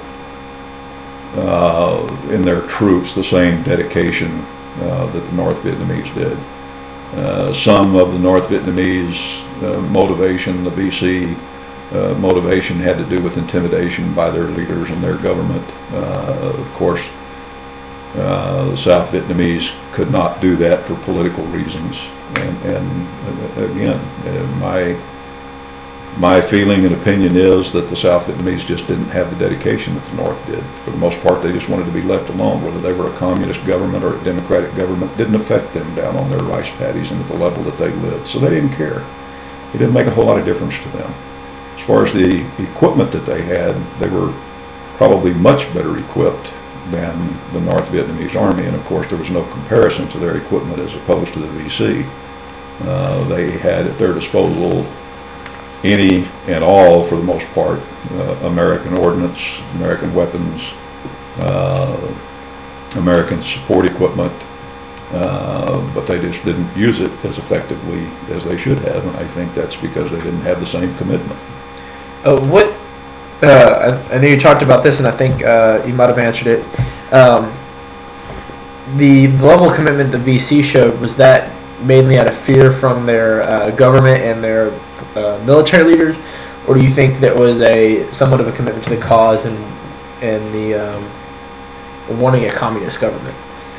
uh, in their troops the same dedication uh, that the North Vietnamese did. Uh, some of the North Vietnamese uh, motivation, the V C uh, motivation, had to do with intimidation by their leaders and their government. Uh, of course, uh, the South Vietnamese could not do that for political reasons. And, and uh, again, uh, my my feeling and opinion is that the South Vietnamese just didn't have the dedication that the North did. For the most part, they just wanted to be left alone. Whether they were a communist government or a democratic government didn't affect them down on their rice paddies and at the level that they lived. So they didn't care. It didn't make a whole lot of difference to them. As far as the equipment that they had, they were probably much better equipped than the North Vietnamese Army. And of course, there was no comparison to their equipment as opposed to the V C. Uh, they had at their disposal any and all, for the most part, uh, American ordnance, American weapons, uh, American support equipment, uh, but they just didn't use it as effectively as they should have, and I think that's because they didn't have the same commitment. Uh, what, uh, I, I know you talked about this, and I think uh, you might have answered it. Um, the, the level of commitment the V C showed, was that mainly out of fear from their uh, government and their uh, military leaders, or do you think that was a somewhat of a commitment to the cause and and the um, wanting a communist government?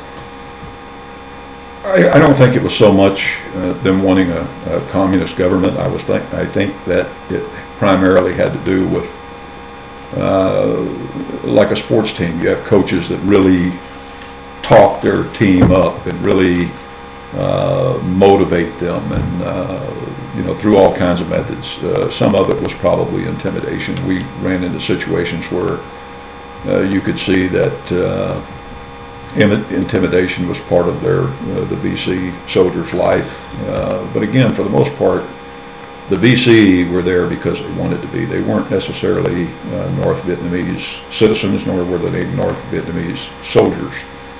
I, I don't think it was so much uh, them wanting a, a communist government. I was think I think that it primarily had to do with uh, like a sports team. You have coaches that really talk their team up and really uh, motivate them, and uh, you know, through all kinds of methods. Uh, some of it was probably intimidation. We ran into situations where uh, you could see that uh, intimidation was part of their uh, the V C soldiers' life. Uh, but again, for the most part, the V C were there because they wanted to be. They weren't necessarily uh, North Vietnamese citizens, nor were they North Vietnamese soldiers.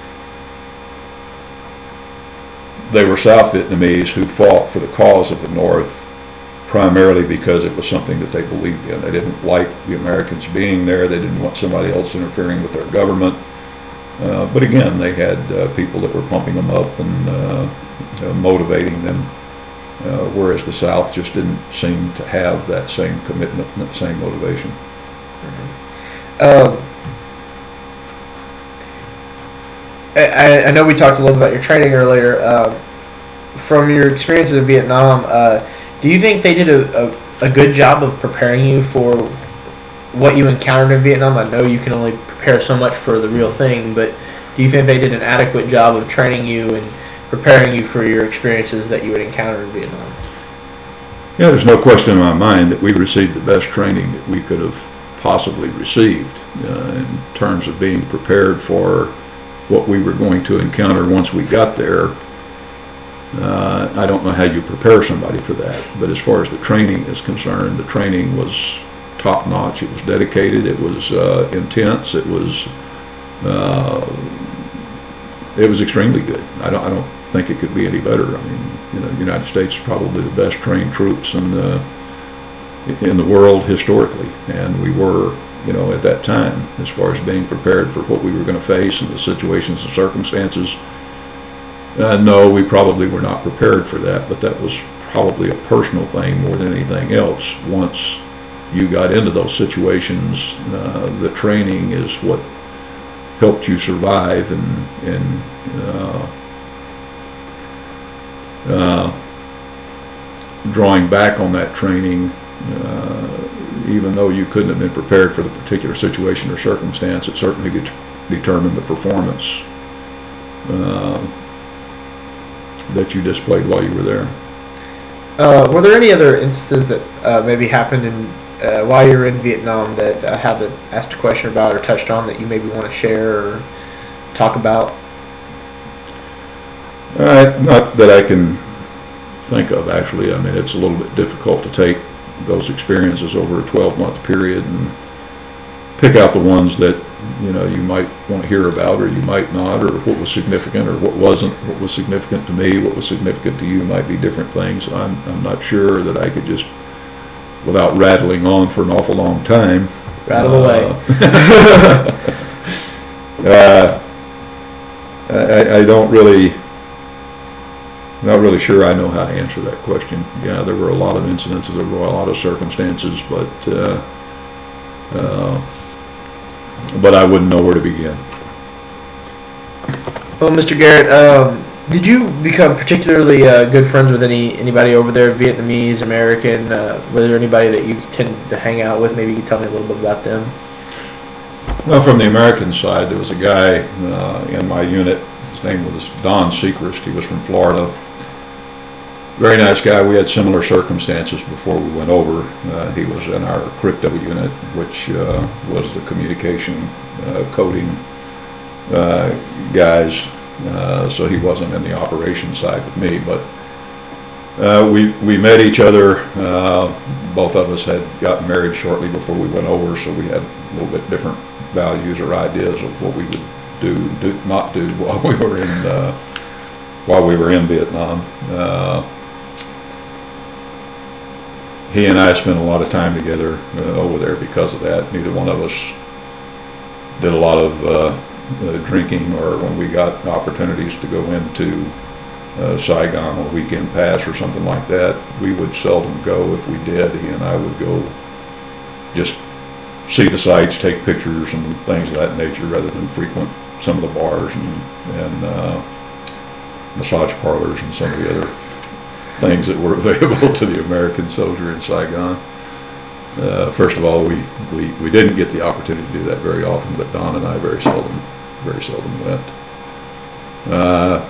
They were South Vietnamese who fought for the cause of the North primarily because it was something that they believed in. They didn't like the Americans being there. They didn't want somebody else interfering with their government. Uh, but again, they had uh, people that were pumping them up and uh, uh, motivating them, uh, whereas the South just didn't seem to have that same commitment and that same motivation. Mm-hmm. Um, I, I know we talked a little about your training earlier. Um, from your experiences in Vietnam, uh, do you think they did a, a, a good job of preparing you for what you encountered in Vietnam? I know you can only prepare so much for the real thing, but do you think they did an adequate job of training you and preparing you for your experiences that you would encounter in Vietnam? Yeah, there's no question in my mind that we received the best training that we could have possibly received uh, in terms of being prepared for what we were going to encounter once we got there. Uh, I don't know how you prepare somebody for that, but as far as the training is concerned, the training was top notch. It was dedicated. It was uh, intense. It was uh, it was extremely good. I don't I don't think it could be any better. I mean, you know, the United States is probably the best trained troops in the in the world historically, and we were, you know, at that time, as far as being prepared for what we were going to face and the situations and circumstances. Uh, no, we probably were not prepared for that, but that was probably a personal thing more than anything else. Once you got into those situations, uh, the training is what helped you survive, and and uh, uh, drawing back on that training, uh, even though you couldn't have been prepared for the particular situation or circumstance, it certainly det- determined the performance uh, that you displayed while you were there. Uh, were there any other instances that uh, maybe happened in uh, while you were in Vietnam that I haven't asked a question about or touched on that you maybe want to share or talk about? Uh, not that I can think of, actually. I mean, it's a little bit difficult to take those experiences over a twelve-month period and pick out the ones that, you know, you might want to hear about or you might not, or what was significant or what wasn't. What was significant to me, what was significant to you might be different things. I'm, I'm not sure that I could just, without rattling on for an awful long time. Rattle uh, away. uh, I, I don't really, not really sure I know how to answer that question. Yeah, there were a lot of incidents, there were a lot of circumstances, but uh, uh, but I wouldn't know where to begin. Well, Mister Garrett, um, did you become particularly uh, good friends with any anybody over there, Vietnamese, American? Uh, was there anybody that you tend to hang out with? Maybe you could tell me a little bit about them. Well, from the American side, there was a guy uh, in my unit. His name was Don Sechrist. He was from Florida. Very nice guy. We had similar circumstances before we went over. Uh, he was in our crypto unit, which uh, was the communication uh, coding uh, guys. Uh, so he wasn't in the operations side with me, but uh, we we met each other. Uh, both of us had gotten married shortly before we went over, so we had a little bit different values or ideas of what we would do, do not do while we were in uh, while we were in Vietnam. Uh, he and I spent a lot of time together uh, over there because of that. Neither one of us did a lot of uh, uh, drinking, or when we got opportunities to go into uh, Saigon on a weekend pass or something like that, we would seldom go. If we did, he and I would go just see the sights, take pictures and things of that nature, rather than frequent some of the bars and, and uh, massage parlors and some of the other things that were available to the American soldier in Saigon. Uh, first of all, we, we, we didn't get the opportunity to do that very often, but Don and I very seldom, very seldom went. Uh,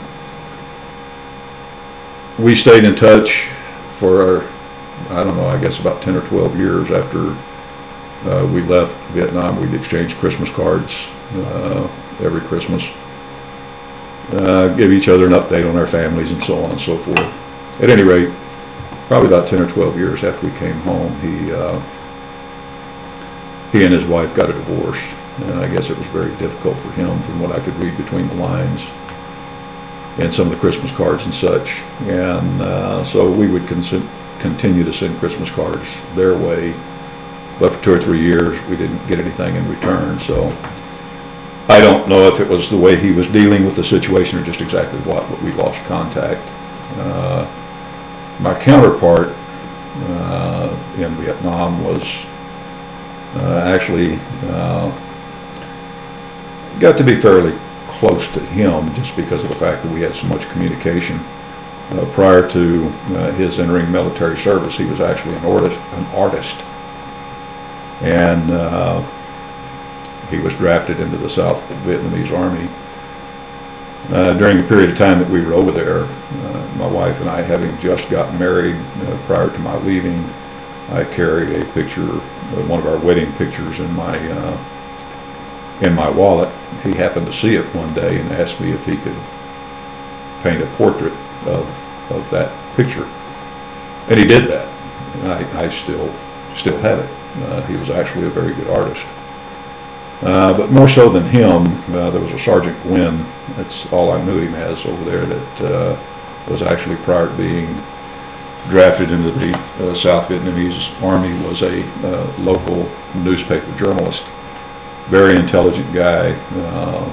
we stayed in touch for, I don't know, I guess about ten or twelve years after uh, we left Vietnam. We'd exchange Christmas cards uh, every Christmas, uh, give each other an update on our families and so on and so forth. At any rate, probably about ten or twelve years after we came home, he uh, he and his wife got a divorce, and I guess it was very difficult for him, from what I could read between the lines and some of the Christmas cards and such. And uh, so we would con- continue to send Christmas cards their way, but for two or three years we didn't get anything in return. So I don't know if it was the way he was dealing with the situation or just exactly what, but we lost contact. Uh, my counterpart uh, in Vietnam was uh, actually uh, got to be fairly close to him, just because of the fact that we had so much communication. Uh, prior to uh, his entering military service, he was actually an artist, an artist, and uh, he was drafted into the South Vietnamese Army Uh, during the period of time that we were over there, uh, my wife and I, having just gotten married uh, prior to my leaving, I carried a picture, uh, one of our wedding pictures, in my uh, in my wallet. He happened to see it one day and asked me if he could paint a portrait of of that picture, and he did that. And I, I still still have it. Uh, he was actually a very good artist. Uh, but more so than him, uh, there was a Sergeant Gwynn, that's all I knew him as over there, that uh, was actually, prior to being drafted into the uh, South Vietnamese Army, was a uh, local newspaper journalist. Very intelligent guy. Uh,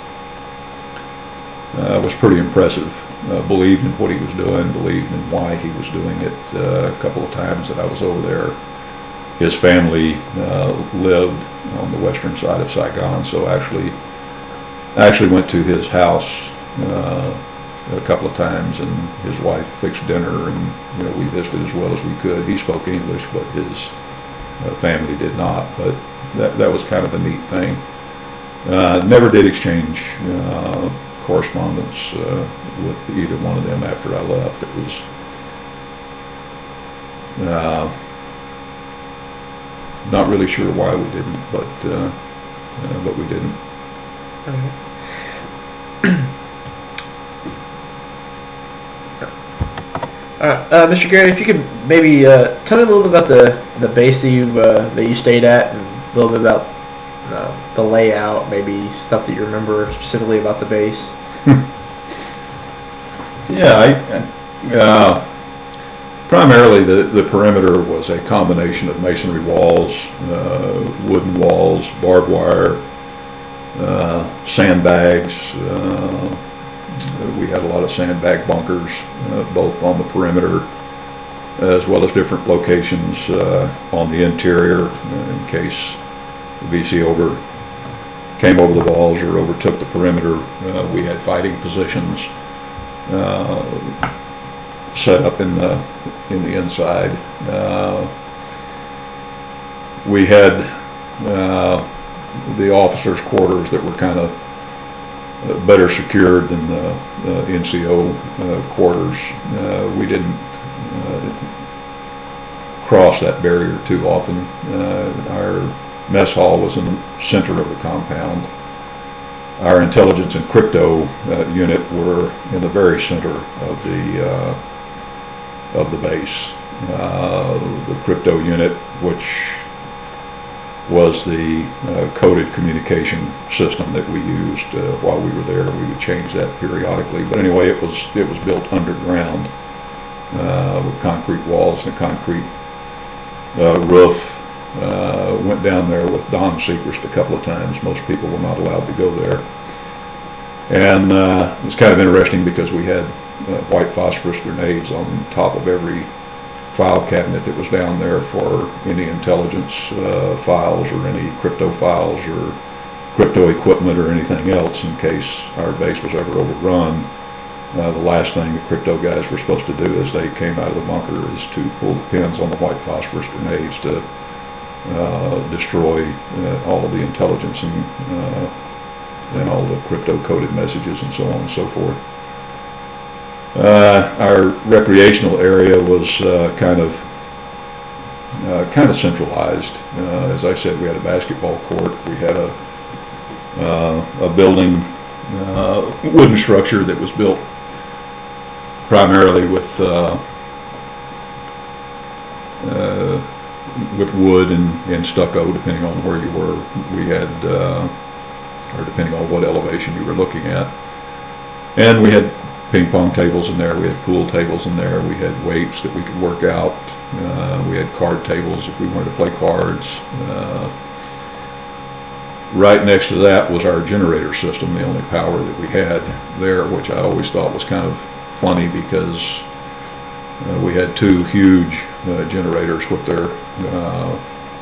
uh, was pretty impressive. Uh, believed in what he was doing, believed in why he was doing it. Uh, a couple of times that I was over there, his family uh, lived on the western side of Saigon, so actually actually went to his house uh, a couple of times, and his wife fixed dinner, and you know, we visited as well as we could. He spoke English, but his uh, family did not. But that that was kind of a neat thing. Uh, never did exchange uh, correspondence uh, with either one of them after I left. It was uh, not really sure why we didn't, but uh, uh, but we didn't. Okay. All right, uh, Mister Garrett, if you could maybe uh, tell me a little bit about the, the base that you uh, that you stayed at, and a little bit about uh, the layout, maybe stuff that you remember specifically about the base. Yeah, I, uh, primarily the, the perimeter was a combination of masonry walls, uh, wooden walls, barbed wire, uh, sandbags. Uh, we had a lot of sandbag bunkers, uh, both on the perimeter as well as different locations uh, on the interior, uh, in case the V C over came over the walls or overtook the perimeter. Uh, we had fighting positions uh, set up in the in the inside. Uh, we had uh, the officers' quarters that were kind of better secured than the uh, N C O uh, quarters. Uh, we didn't uh, cross that barrier too often. Uh, our mess hall was in the center of the compound. Our intelligence and crypto uh, unit were in the very center of the uh, of the base. Uh, the crypto unit, which was the uh, coded communication system that we used uh, while we were there. We would change that periodically, but anyway, it was it was built underground uh, with concrete walls and a concrete uh, roof. Uh, went down there with Don Segrist a couple of times. Most people were not allowed to go there, and uh, it was kind of interesting because we had uh, white phosphorus grenades on top of every file cabinet that was down there for any intelligence uh, files or any crypto files or crypto equipment or anything else, in case our base was ever overrun. Uh, the last thing the crypto guys were supposed to do as they came out of the bunker is to pull the pins on the white phosphorus grenades to uh, destroy uh, all of the intelligence and, uh, and all the crypto coded messages and so on and so forth. Uh, our recreational area was uh, kind of uh, kind of centralized. Uh, as I said, we had a basketball court. We had a uh, a building, uh, wooden structure that was built primarily with uh, uh, with wood and, and stucco, depending on where you were. We had, uh, or depending on what elevation you were looking at, and we had ping pong tables in there, we had pool tables in there, we had weights that we could work out, uh, we had card tables if we wanted to play cards. Uh, right next to that was our generator system, the only power that we had there, which I always thought was kind of funny because uh, we had two huge uh, generators. What their uh,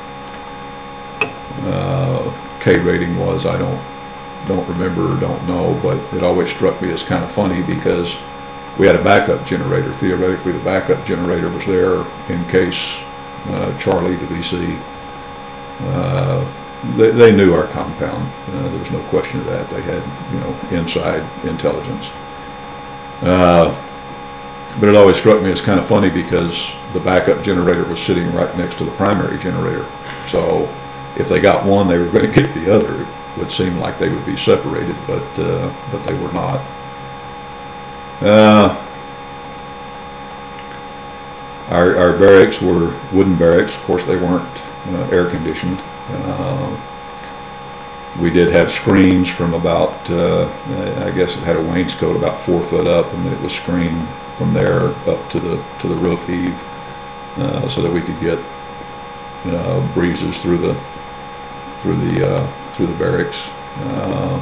uh, K rating was, I don't don't remember or don't know, but it always struck me as kind of funny because we had a backup generator. Theoretically, the backup generator was there in case uh, Charlie, the V C, uh, they, they knew our compound. Uh, there was no question of that. They had, you know, inside intelligence. Uh, but it always struck me as kind of funny because the backup generator was sitting right next to the primary generator. So if they got one, they were going to get the other. It would seem like they would be separated, but uh, but they were not. Uh, our, our barracks were wooden barracks. Of course, they weren't uh, air conditioned. Uh, we did have screens from about, uh, I guess it had a wainscot about four foot up, and then it was screened from there up to the to the roof eave, uh, so that we could get uh, breezes through the through the uh, through the barracks. Uh,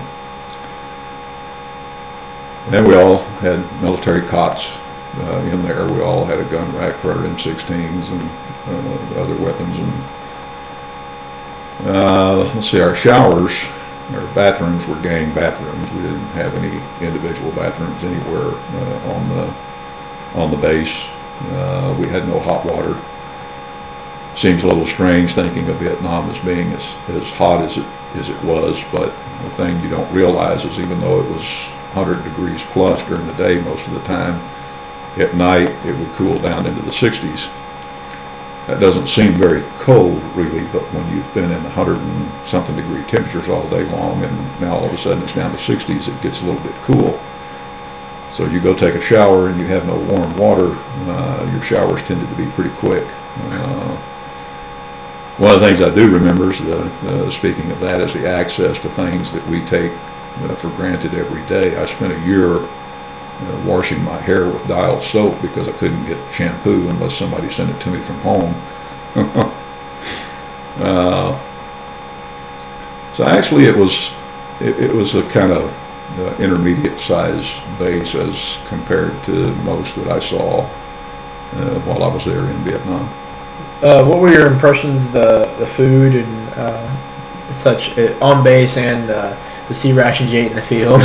and we all had military cots uh, in there. We all had a gun rack for our M sixteens and uh, other weapons. And uh, let's see, our showers, our bathrooms were gang bathrooms. We didn't have any individual bathrooms anywhere uh, on the on the base. Uh, we had no hot water. Seems a little strange thinking of Vietnam as being as, as hot as it as it was, but the thing you don't realize is even though it was one hundred degrees plus during the day most of the time, at night it would cool down into the sixties. That doesn't seem very cold really, but when you've been in one hundred and something degree temperatures all day long and now all of a sudden it's down to sixties, it gets a little bit cool. So you go take a shower and you have no warm water, uh, your showers tended to be pretty quick. Uh, one of the things I do remember is the, uh, speaking of that, is the access to things that we take uh, for granted every day. I spent a year uh, washing my hair with Dial soap because I couldn't get shampoo unless somebody sent it to me from home. uh, so actually it was it, it was a kind of uh, intermediate size base as compared to most that I saw uh, while I was there in Vietnam. Uh, what were your impressions of the, the food and uh, such uh, on base and uh, the sea rations you ate in the field?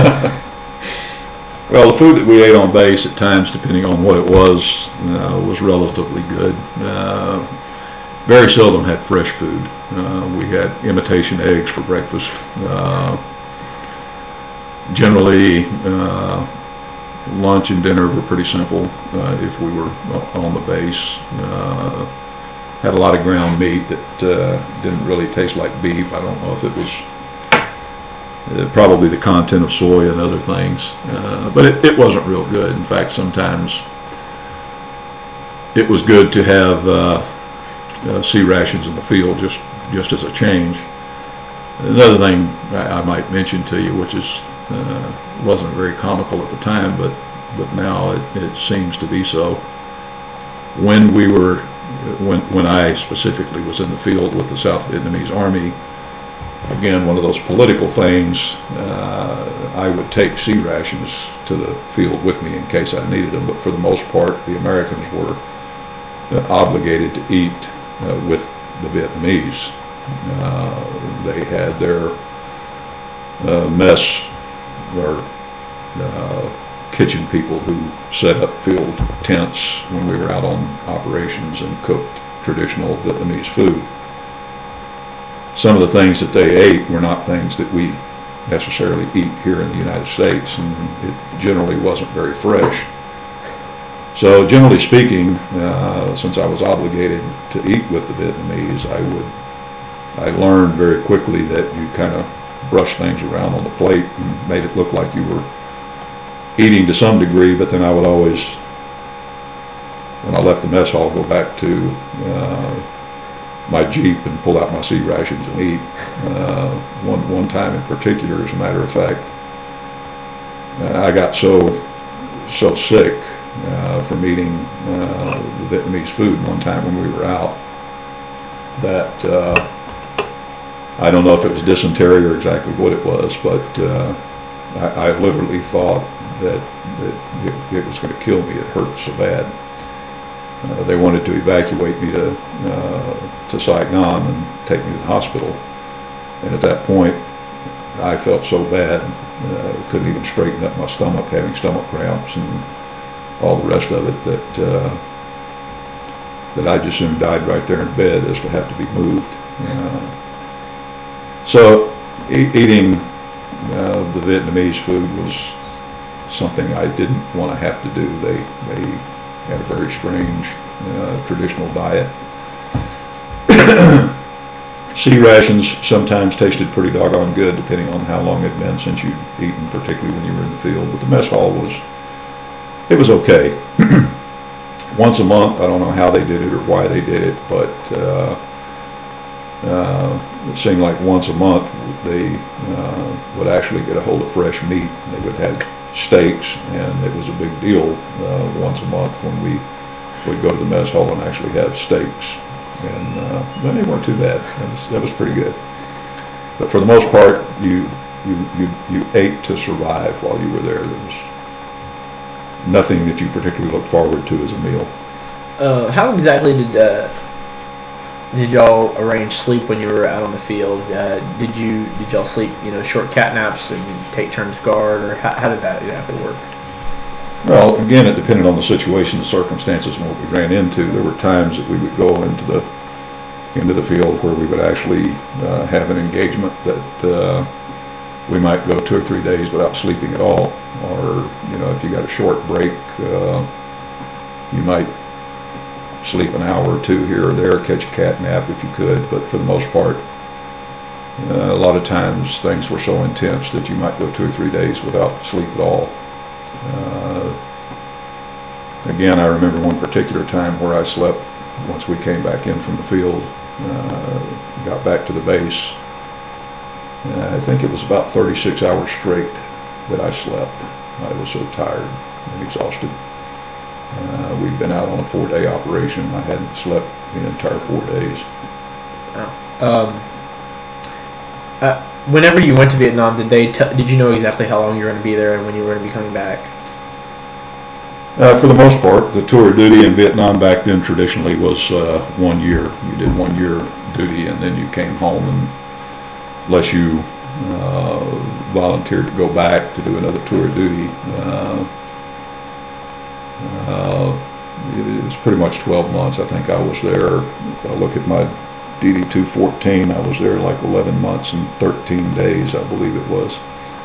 Well, the food that we ate on base at times, depending on what it was, uh, was relatively good. Uh, very seldom had fresh food. Uh, we had imitation eggs for breakfast. Uh, generally, uh, lunch and dinner were pretty simple uh, if we were on the base. Uh, had a lot of ground meat that uh, didn't really taste like beef. I don't know if it was uh, probably the content of soy and other things, uh, but it, it wasn't real good. In fact, sometimes it was good to have uh, uh, sea rations in the field just just as a change. Another thing I, I might mention to you, which is uh, wasn't very comical at the time, but but now it, it seems to be so. When we were, when when I specifically was in the field with the South Vietnamese Army, again one of those political things, uh, I would take sea rations to the field with me in case I needed them. But for the most part, the Americans were uh, obligated to eat uh, with the Vietnamese. Uh, they had their uh, mess or uh, kitchen people who set up field tents when we were out on operations and cooked traditional Vietnamese food. Some of the things that they ate were not things that we necessarily eat here in the United States, and it generally wasn't very fresh. So generally speaking, uh, since I was obligated to eat with the Vietnamese, I would I learned very quickly that you kind of brush things around on the plate and made it look like you were eating to some degree, but then I would always, when I left the mess hall, go back to uh, my Jeep and pull out my sea rations and eat. Uh, one one time in particular, as a matter of fact, uh, I got so so sick uh, from eating uh, the Vietnamese food one time when we were out that uh, I don't know if it was dysentery or exactly what it was, but uh, I, I literally thought that, that it, it was going to kill me. It hurt so bad. Uh, they wanted to evacuate me to uh, to Saigon and take me to the hospital. And at that point, I felt so bad, uh, couldn't even straighten up my stomach, having stomach cramps and all the rest of it, that uh, that I just soon died right there in bed as to have to be moved. Uh, So e- eating uh, the Vietnamese food was something I didn't want to have to do. They they had a very strange uh, traditional diet. Sea rations sometimes tasted pretty doggone good, depending on how long it had been since you'd eaten, particularly when you were in the field. But the mess hall was, it was okay. Once a month, I don't know how they did it or why they did it, but uh, uh, it seemed like once a month they uh, would actually get a hold of fresh meat. They would have steaks, and it was a big deal uh, once a month when we would go to the mess hall and actually have steaks. And uh, they weren't too bad. That was, that was pretty good. But for the most part, you you you you ate to survive while you were there. There was nothing that you particularly looked forward to as a meal. Uh, how exactly did uh, did y'all arrange sleep when you were out on the field? Uh, did you did y'all sleep, you know, short cat naps and take turns guard, or how, how did that exactly work? Well, again, it depended on the situation, the circumstances, and what we ran into. There were times that we would go into the into the field where we would actually uh, have an engagement that uh, we might go two or three days without sleeping at all. Or, you know, if you got a short break, uh, you might sleep an hour or two here or there, catch a cat nap if you could. But for the most part, uh, a lot of times things were so intense that you might go two or three days without sleep at all. Uh, again, I remember one particular time where I slept once we came back in from the field, uh, got back to the base. Uh, I think it was about thirty-six hours straight that I slept. I was so tired and exhausted. Uh, we'd been out on a four-day operation. I hadn't slept the entire four days. Oh. Um, uh, whenever you went to Vietnam, did they t- did you know exactly how long you were going to be there and when you were going to be coming back? Uh, for the most part, the tour of duty in Vietnam back then traditionally was uh, one year. You did one year duty and then you came home, and unless you uh, volunteered to go back to do another tour of duty, uh, uh, it was pretty much twelve months. I think I was there. If I look at my D D two fourteen, I was there like eleven months and thirteen days, I believe it was.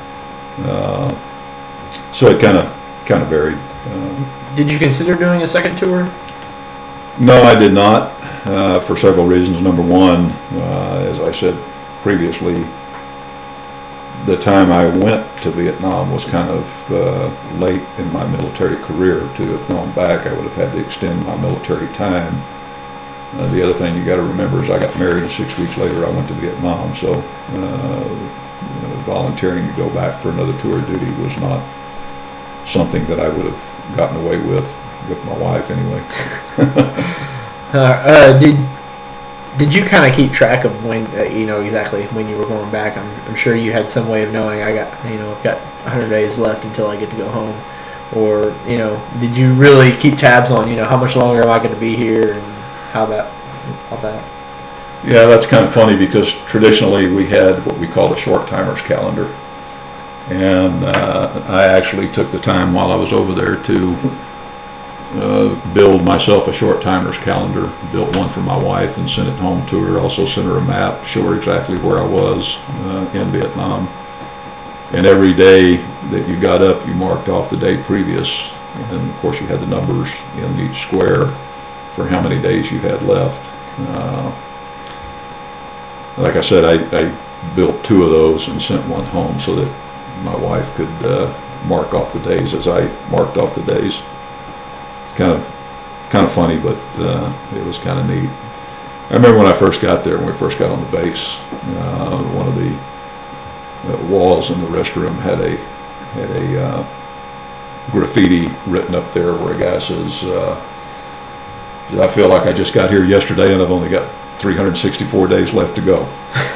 Uh, so it kind of kind of varied. Uh, Did you consider doing a second tour? No, I did not, uh, for several reasons. Number one, uh, as I said previously, the time I went to Vietnam was kind of uh, late in my military career. To have gone back, I would have had to extend my military time. Uh, the other thing you got to remember is I got married, and six weeks later I went to Vietnam. So uh, you know, volunteering to go back for another tour of duty was not something that I would have gotten away with with my wife anyway. uh, uh, did Did you kind of keep track of when, uh, you know, exactly when you were going back? I'm, I'm sure you had some way of knowing, I got, you know, I've got one hundred days left until I get to go home. Or, you know, did you really keep tabs on, you know, how much longer am I going to be here and how that, all that? Yeah, that's kind of funny because traditionally we had what we called a short timers calendar. And uh, I actually took the time while I was over there to Uh, build myself a short timers calendar, built one for my wife and sent it home to her. Also sent her a map, show her exactly where I was uh, in Vietnam. And every day that you got up, you marked off the day previous. And of course you had the numbers in each square for how many days you had left. Uh, like I said, I, I built two of those and sent one home so that my wife could uh, mark off the days as I marked off the days. Kind of, kind of funny, but uh, it was kind of neat. I remember when I first got there, when we first got on the base, uh, one of the uh, walls in the restroom had a had a uh, graffiti written up there where a guy says, uh, "I feel like I just got here yesterday, and I've only got three hundred sixty-four days left to go."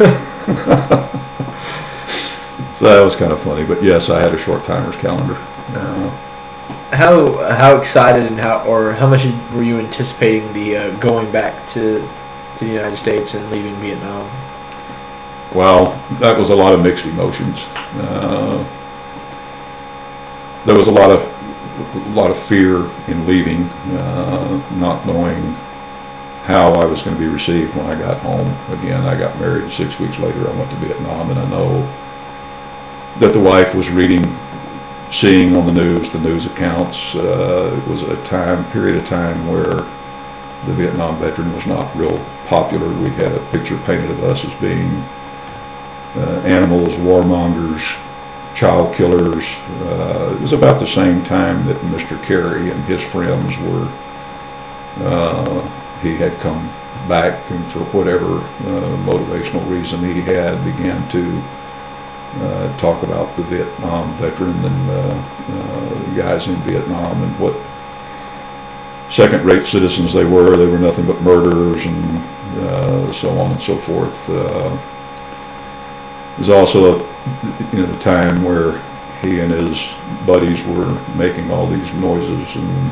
So that was kind of funny. But yes, I had a short timers calendar. Uh, How how excited and how or how much were you anticipating the uh, going back to to the United States and leaving Vietnam? Well, that was a lot of mixed emotions. Uh, there was a lot of a lot of fear in leaving, uh, not knowing how I was going to be received when I got home. Again, I got married. Six weeks later, I went to Vietnam, and I know that the wife was reading, seeing on the news, the news accounts. Uh, it was a time, period of time where the Vietnam veteran was not real popular. We had a picture painted of us as being uh, animals, warmongers, child killers. Uh, it was about the same time that Mister Kerry and his friends were, uh, he had come back, and for whatever uh, motivational reason he had, began to uh, talk about the Vietnam veteran and uh, uh, guys in Vietnam and what second-rate citizens they were. They were nothing but murderers, and uh, so on and so forth. Uh, it was also a, you know, the time where he and his buddies were making all these noises and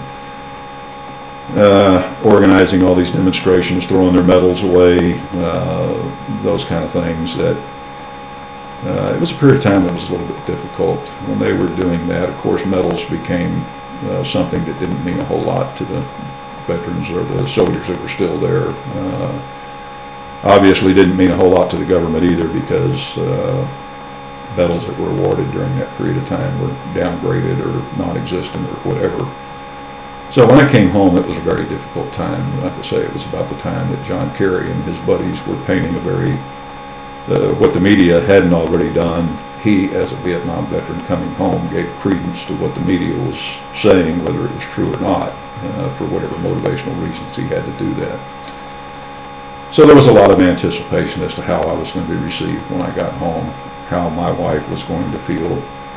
uh, organizing all these demonstrations, throwing their medals away, uh, those kind of things. That uh, it was a period of time that was a little bit difficult. When they were doing that, of course, medals became Uh, something that didn't mean a whole lot to the veterans or the soldiers that were still there. Uh, obviously didn't mean a whole lot to the government either, because uh, medals that were awarded during that period of time were downgraded or non-existent or whatever. So when I came home, it was a very difficult time. Like I say, it was about the time that John Kerry and his buddies were painting a very, uh, what the media hadn't already done. He, as a Vietnam veteran coming home, gave credence to what the media was saying, whether it was true or not, uh, for whatever motivational reasons he had to do that. So there was a lot of anticipation as to how I was going to be received when I got home, how my wife was going to feel.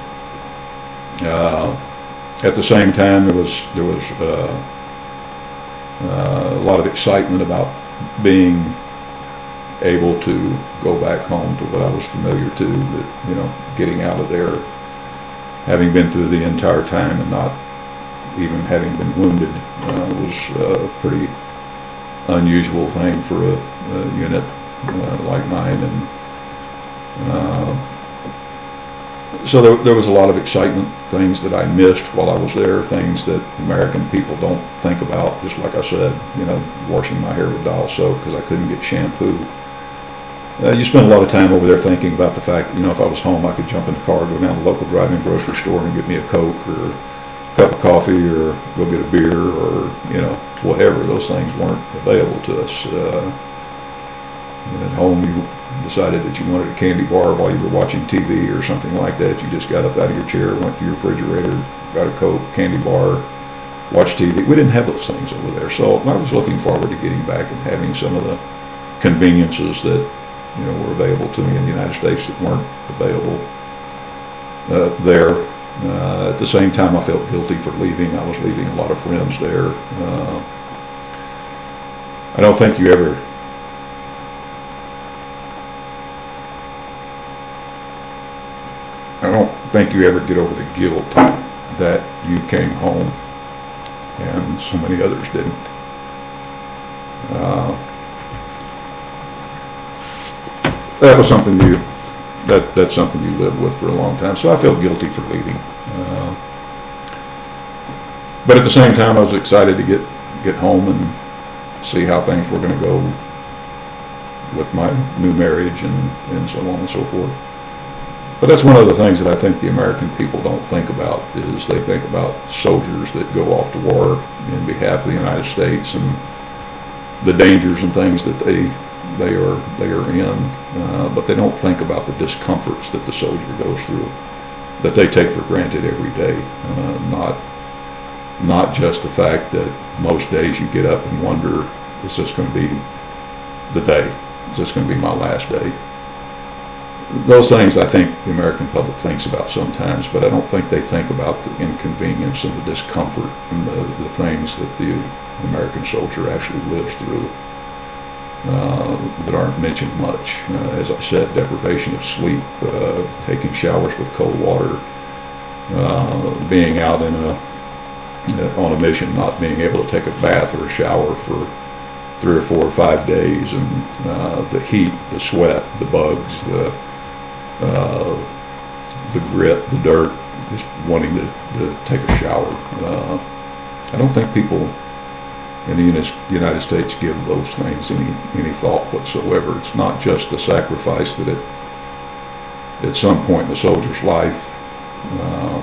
Uh, at the same time, there was there was uh, uh, a lot of excitement about being able to go back home to what I was familiar to, that, you know, getting out of there, having been through the entire time and not even having been wounded, uh, was a pretty unusual thing for a, a unit uh, like mine. And uh, so there, there was a lot of excitement, things that I missed while I was there, things that American people don't think about. Just like I said, you know, washing my hair with dial soap because I couldn't get shampoo. Uh, you spend a lot of time over there thinking about the fact that, you know, if I was home, I could jump in the car, go down to the local drive-in grocery store and get me a Coke or a cup of coffee, or go get a beer, or, you know, whatever. Those things weren't available to us. Uh, at home, you decided that you wanted a candy bar while you were watching T V or something like that. You just got up out of your chair, went to your refrigerator, got a Coke, candy bar, watched T V. We didn't have those things over there. So I was looking forward to getting back and having some of the conveniences that, you know, were available to me in the United States that weren't available uh, there. Uh, at the same time, I felt guilty for leaving. I was leaving a lot of friends there. Uh, I don't think you ever I don't think you ever get over the guilt that you came home and so many others didn't. Uh, that was something you that that's something you lived with for a long time. So I felt guilty for leaving, uh, but at the same time, I was excited to get get home and see how things were going to go with my new marriage and and so on and so forth. But that's one of the things that I think the American people don't think about, is they think about soldiers that go off to war in behalf of the United States and the dangers and things that they they are they are in, uh, but they don't think about the discomforts that the soldier goes through, that they take for granted every day. Uh, not not just the fact that most days you get up and wonder, is this going to be the day? Is this going to be my last day? Those things I think the American public thinks about sometimes, but I don't think they think about the inconvenience and the discomfort and the, the things that the American soldier actually lives through uh, that aren't mentioned much. Uh, as I said, deprivation of sleep, uh, taking showers with cold water, uh, being out in a on a mission, not being able to take a bath or a shower for three or four or five days, and uh, the heat, the sweat, the bugs, the uh, the grit, the dirt, just wanting to, to take a shower. Uh, I don't think people in the Uni- United States give those things any any thought whatsoever. It's not just a sacrifice that it, at some point in the soldier's life, uh,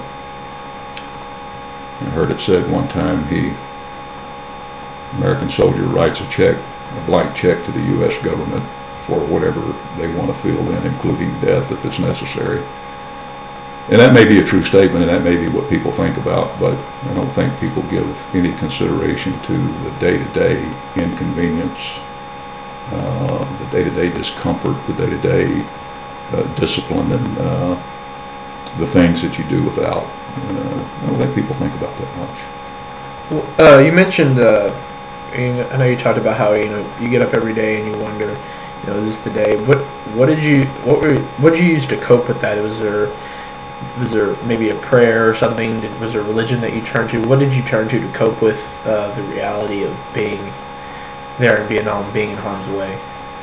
I heard it said one time, he, American soldier writes a check, a blank check to the U S government for whatever they want to fill in, including death if it's necessary. And that may be a true statement, and that may be what people think about, but I don't think people give any consideration to the day-to-day inconvenience, uh, the day-to-day discomfort, the day-to-day uh, discipline, and uh, the things that you do without. Uh, I don't think people think about that much. Well, uh, you mentioned, uh, you know, I know you talked about how you know you get up every day and you wonder, you know, is this the day? What what did you what were what did you use to cope with that? Was there was there maybe a prayer or something? Did, was there a religion that you turned to? What did you turn to to cope with uh, the reality of being there in Vietnam, being in harm's way?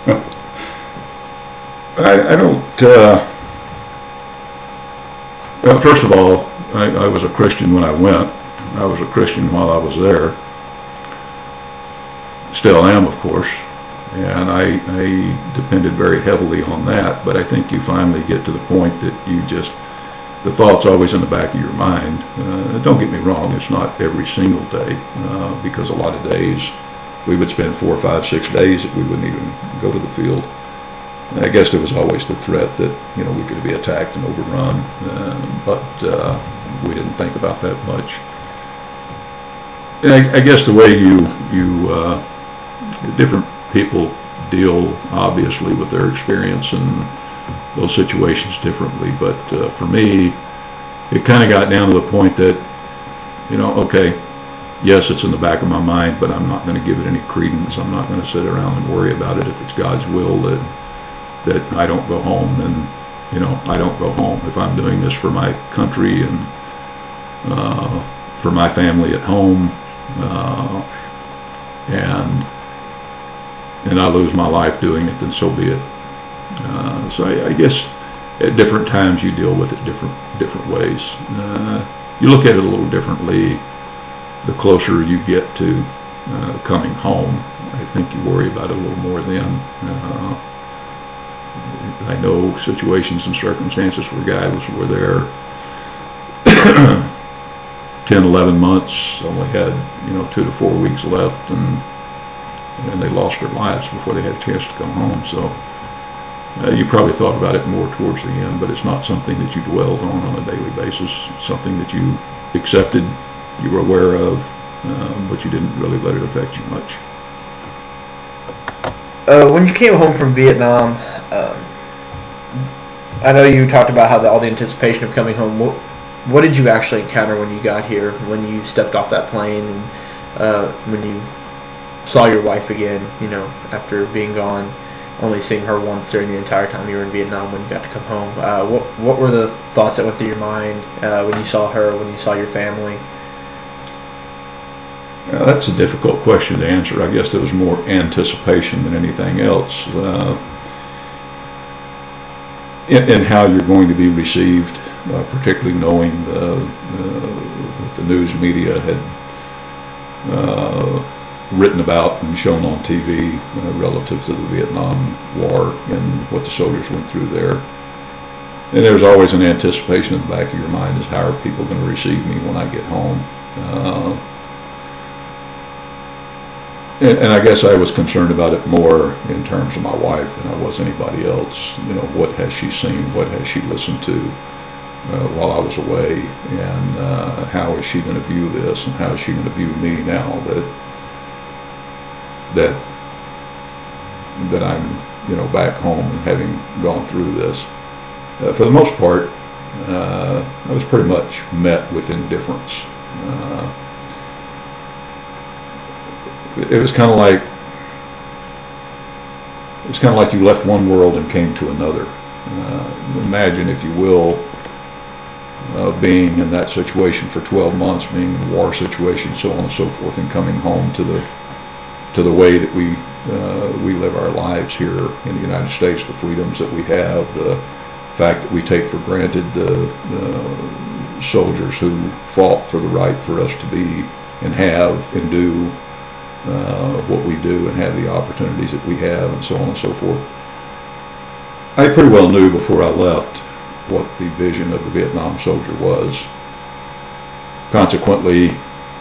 I, I don't. Uh, well, first of all, I, I was a Christian when I went. I was a Christian while I was there. Still am, of course. And I, I depended very heavily on that. But I think you finally get to the point that you just, the thought's always in the back of your mind. Uh, don't get me wrong, it's not every single day, uh, because a lot of days we would spend four, five, six days that we wouldn't even go to the field. And I guess there was always the threat that, you know, we could be attacked and overrun, uh, but uh, we didn't think about that much. And I, I guess the way you, you uh, different people deal, obviously, with their experience and those situations differently, but uh, for me, it kind of got down to the point that, you know, okay, yes, it's in the back of my mind, but I'm not going to give it any credence. I'm not going to sit around and worry about it. If it's God's will that that I don't go home, then, you know, I don't go home. If I'm doing this for my country and uh, for my family at home, uh, and and I lose my life doing it, then so be it. Uh, so I, I guess at different times you deal with it different different ways. Uh, you look at it a little differently the closer you get to uh, coming home. I think you worry about it a little more then. Uh, I know situations and circumstances where guys were there ten, eleven months, only had, you know, two to four weeks left, and and they lost their lives before they had a chance to come home. So uh, you probably thought about it more towards the end, but it's not something that you dwelled on on a daily basis. It's something that you accepted, you were aware of, um, but you didn't really let it affect you much. Uh, when you came home from Vietnam, um, I know you talked about how the, all the anticipation of coming home. What, what did you actually encounter when you got here? When you stepped off that plane, and uh, when you saw your wife again? You know, after being gone, only seeing her once during the entire time you were in Vietnam. When you got to come home, uh, what what were the thoughts that went through your mind uh, when you saw her? When you saw your family? Uh, that's a difficult question to answer. I guess there was more anticipation than anything else. Uh, in, in how you're going to be received, uh, particularly knowing the, uh, the news media had uh, written about and shown on T V uh, relative to the Vietnam War and what the soldiers went through there. And there's always an anticipation in the back of your mind is how are people going to receive me when I get home. Uh, And, and I guess I was concerned about it more in terms of my wife than I was anybody else. You know, what has she seen? What has she listened to uh, while I was away? And uh, how is she going to view this? And how is she going to view me now that that that I'm, you know, back home and having gone through this? Uh, for the most part, uh, I was pretty much met with indifference. Uh, it was kind of like It's kind of like you left one world and came to another. Uh, imagine, if you will, uh, being in that situation for twelve months, being in a war situation, so on and so forth, and coming home to the to the way that we uh, we live our lives here in the United States, the freedoms that we have, the fact that we take for granted the uh, soldiers who fought for the right for us to be and have and do uh, what we do and have the opportunities that we have and so on and so forth. I pretty well knew before I left what the vision of the Vietnam soldier was. Consequently,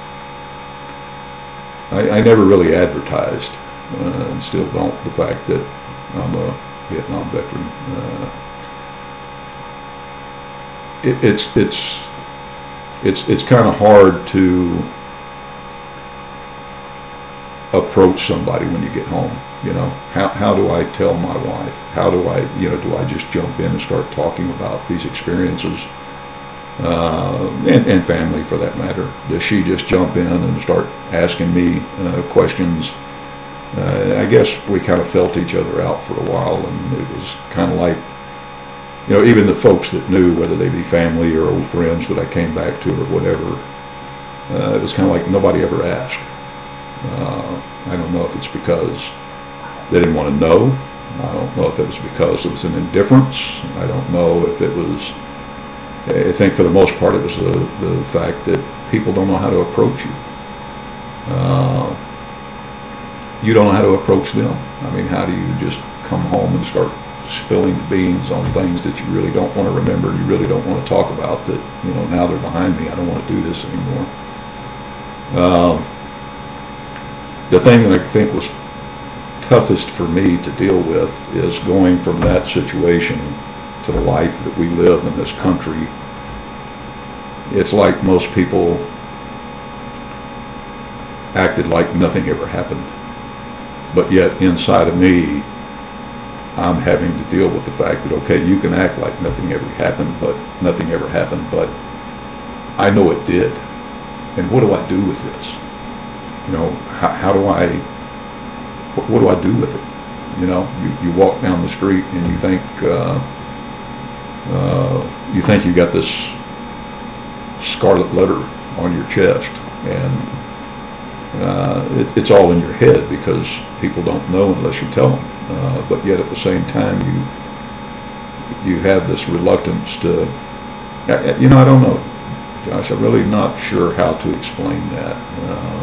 I, I never really advertised, uh, and still don't, the fact that I'm a Vietnam veteran. Uh, it, it's it's it's it's kind of hard to approach somebody when you get home. You know, how how do I tell my wife? How do I, you know, do I just jump in and start talking about these experiences, uh, and, and family for that matter? Does she just jump in and start asking me uh, questions? Uh, I guess we kind of felt each other out for a while, and it was kind of like, you know, even the folks that knew, whether they be family or old friends that I came back to or whatever, uh, it was kind of like nobody ever asked. Uh, I don't know if it's because they didn't want to know. I don't know if it was because it was an indifference. I don't know if it was, I think for the most part it was the, the fact that people don't know how to approach you. Uh, you don't know how to approach them. I mean, how do you just come home and start spilling the beans on things that you really don't want to remember and you really don't want to talk about, that, you know, now they're behind me, I don't want to do this anymore. Um, the thing that I think was toughest for me to deal with is going from that situation to the life that we live in this country. It's like most people acted like nothing ever happened, but yet inside of me I'm having to deal with the fact that, okay, you can act like nothing ever happened, but nothing ever happened, but I know it did, and what do I do with this? You know, how, how do I What, what do I do with it? You know, you, you walk down the street and you think uh, uh, you think you got this scarlet letter on your chest, and uh, it, it's all in your head because people don't know unless you tell them. Uh, but yet at the same time, you you have this reluctance to, you know, I don't know, Josh. I'm really not sure how to explain that. Uh,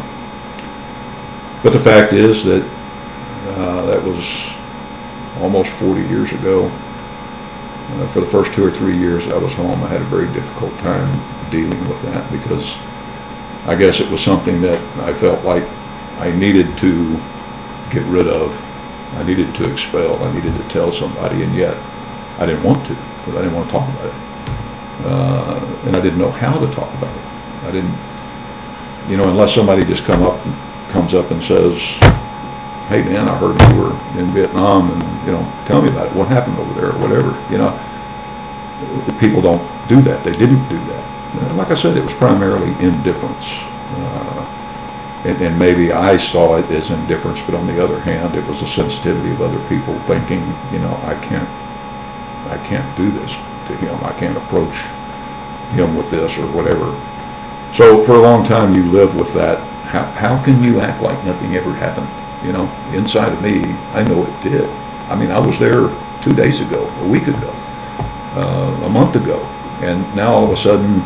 but the fact is that Uh, that was almost forty years ago. Uh, for the first two or three years I was home, I had a very difficult time dealing with that because I guess it was something that I felt like I needed to get rid of. I needed to expel. I needed to tell somebody, and yet I didn't want to because I didn't want to talk about it. Uh, and I didn't know how to talk about it. I didn't, you know, unless somebody just come up, comes up and says, hey man, I heard you were in Vietnam, and, you know, tell me about it. What happened over there, or whatever. You know, people don't do that. They didn't do that. Like I said, it was primarily indifference, uh, and, and maybe I saw it as indifference, but on the other hand, it was a sensitivity of other people thinking, you know, I can't, I can't do this to him. I can't approach him with this or whatever. So for a long time, you live with that. How how can you act like nothing ever happened? You know, inside of me, I know it did. I mean, I was there two days ago, a week ago, uh, a month ago, and now all of a sudden,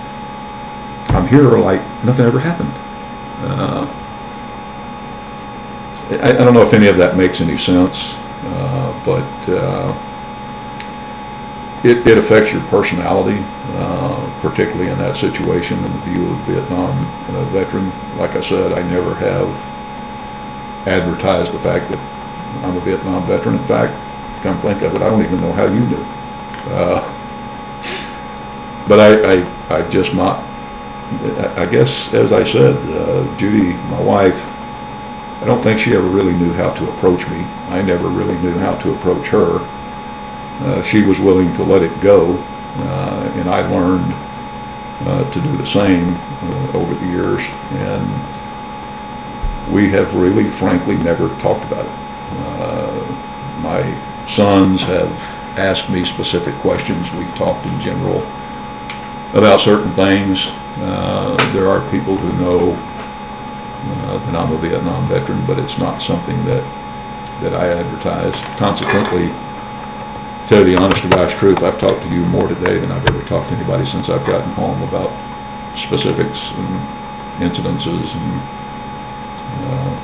I'm here like nothing ever happened. Uh, I, I don't know if any of that makes any sense, uh, but uh, it, it affects your personality, uh, particularly in that situation, in the view of Vietnam uh, veteran. Like I said, I never have advertise the fact that I'm a Vietnam veteran. In fact, come think of it, I don't even know how you knew. Uh, but I, I, I just not, I guess, as I said, uh, Judy, my wife, I don't think she ever really knew how to approach me. I never really knew how to approach her. Uh, she was willing to let it go, uh, and I learned uh, to do the same uh, over the years. And we have really, frankly, never talked about it. Uh, my sons have asked me specific questions. We've talked in general about certain things. Uh, there are people who know uh, that I'm a Vietnam veteran, but it's not something that that I advertise. Consequently, to tell you the honest to gosh truth, I've talked to you more today than I've ever talked to anybody since I've gotten home about specifics and incidences and Uh,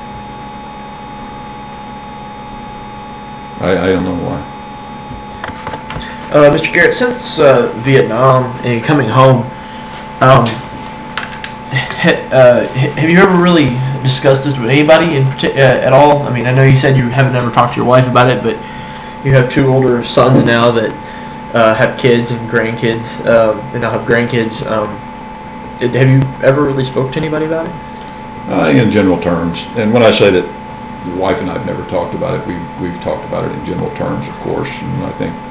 I, I don't know why. Uh, Mister Garrett, since uh, Vietnam and coming home, um, ha- uh, have you ever really discussed this with anybody in, uh, at all? I mean, I know you said you haven't ever talked to your wife about it, but you have two older sons now that uh, have kids and grandkids, um, and now have grandkids. Um, have you ever really spoke to anybody about it? Uh, in general terms, and when I say that the wife and I have never talked about it, we, we've talked about it in general terms, of course, and I think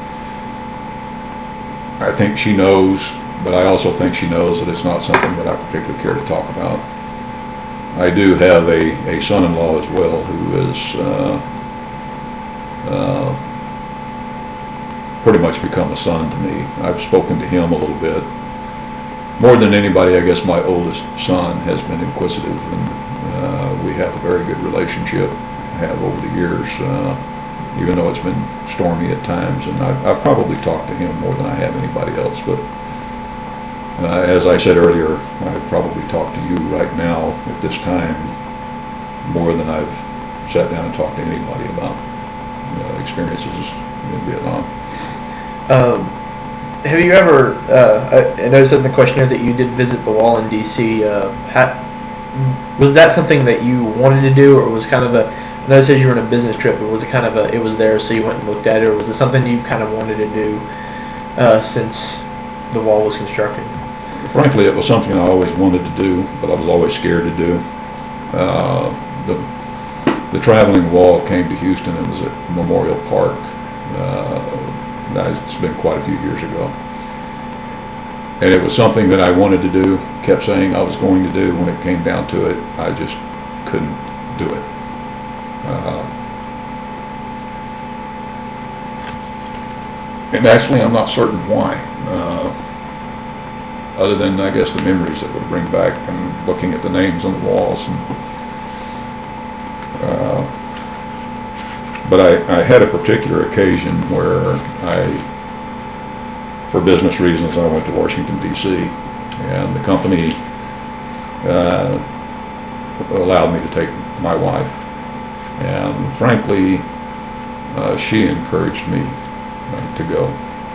I think she knows, but I also think she knows that it's not something that I particularly care to talk about. I do have a, a son-in-law as well who is uh, uh, pretty much become a son to me. I've spoken to him a little bit. More than anybody, I guess my oldest son has been inquisitive, and uh, we have a very good relationship, have over the years, uh, even though it's been stormy at times, and I've, I've probably talked to him more than I have anybody else, but uh, as I said earlier, I've probably talked to you right now at this time more than I've sat down and talked to anybody about uh, experiences in Vietnam. Um, have you ever? Uh, I, I noticed in the questionnaire that you did visit the wall in D C. Uh, ha, was that something that you wanted to do, or was kind of a? I know it says you were on a business trip, but was it kind of a? It was there, so you went and looked at it, or was it something you've kind of wanted to do uh, since the wall was constructed? Frankly, it was something I always wanted to do, but I was always scared to do. Uh, the the traveling wall came to Houston. It was at Memorial Park. Uh, it's been quite a few years ago, and it was something that I wanted to do. Kept saying I was going to do. When it came down to it, I just couldn't do it. Uh, and actually, I'm not certain why. Uh, other than I guess the memories that would bring back and looking at the names on the walls. And, uh, but I, I had a particular occasion where I, for business reasons, I went to Washington, D C, and the company uh, allowed me to take my wife. And frankly, uh, she encouraged me uh, to go.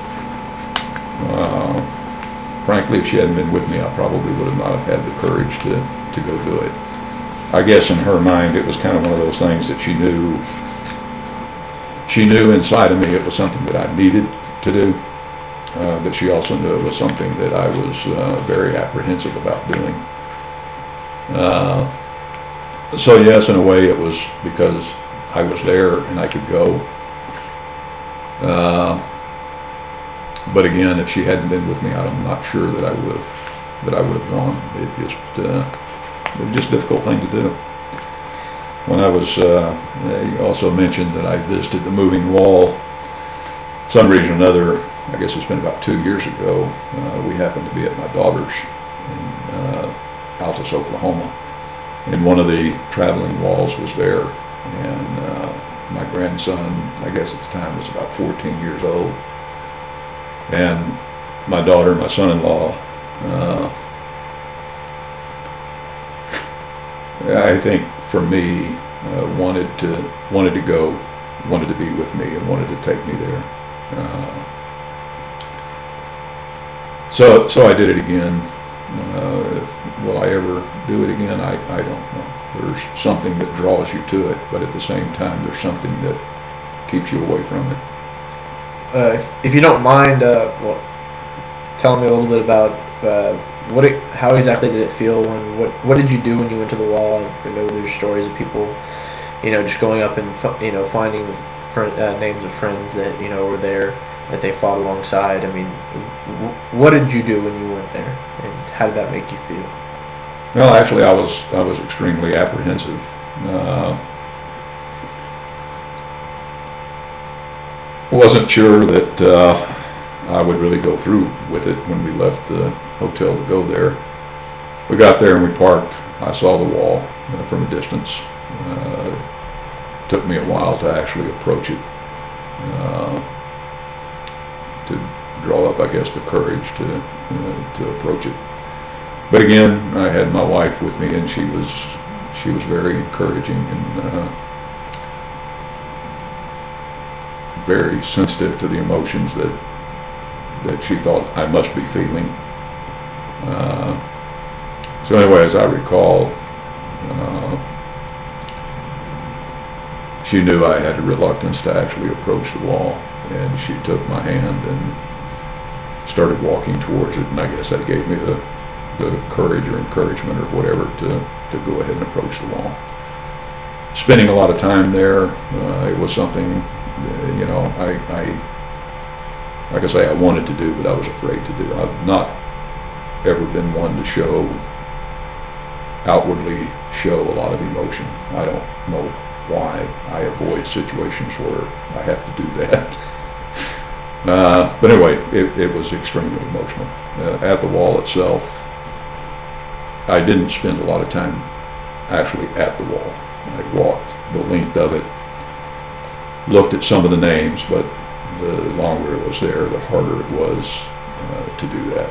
Uh, frankly, if she hadn't been with me, I probably would have not had the courage to, to go do it. I guess in her mind, it was kind of one of those things that she knew. She knew inside of me it was something that I needed to do, uh, but she also knew it was something that I was uh, very apprehensive about doing. Uh, so yes, in a way, it was because I was there and I could go. Uh, but again, if she hadn't been with me, I'm not sure that I would have that I would have gone. It just uh, it was just a difficult thing to do. When I was, uh, you also mentioned that I visited the moving wall. For some reason or another, I guess it's been about two years ago, uh, we happened to be at my daughter's in uh, Altus, Oklahoma, and one of the traveling walls was there. And uh, my grandson, I guess at the time, was about fourteen years old. And my daughter and my son-in-law, uh, I think for me, uh, wanted to wanted to go, wanted to be with me, and wanted to take me there. Uh, so so I did it again. Uh, if, will I ever do it again? I, I don't know. There's something that draws you to it, but at the same time, there's something that keeps you away from it. Uh, if, if you don't mind, uh, well, tell me a little bit about uh, what it, how exactly did it feel when what what did you do when you went to the wall? I know there's stories of people, you know, just going up and you know finding friend, uh, names of friends that you know were there that they fought alongside. I mean, w- what did you do when you went there, and how did that make you feel? Well, actually, I was I was extremely apprehensive. Uh, wasn't sure that uh, I would really go through with it when we left the hotel to go there. We got there and we parked. I saw the wall uh, from a distance. Uh, took me a while to actually approach it, uh, to draw up, I guess, the courage to uh, to approach it. But again, I had my wife with me, and she was she was very encouraging and uh, very sensitive to the emotions that that she thought I must be feeling. Uh, so anyway, as I recall, uh, she knew I had a reluctance to actually approach the wall, and she took my hand and started walking towards it, and I guess that gave me the, the courage or encouragement or whatever to, to go ahead and approach the wall. Spending a lot of time there, uh, it was something, uh, you know, I, I, like I say, I wanted to do, but I was afraid to do. I've not ever been one to show, outwardly show a lot of emotion. I don't know why. I avoid situations where I have to do that. Uh, but anyway, it, it was extremely emotional. Uh, at the wall itself, I didn't spend a lot of time actually at the wall. I walked the length of it, looked at some of the names, but the longer it was there, the harder it was uh, to do that.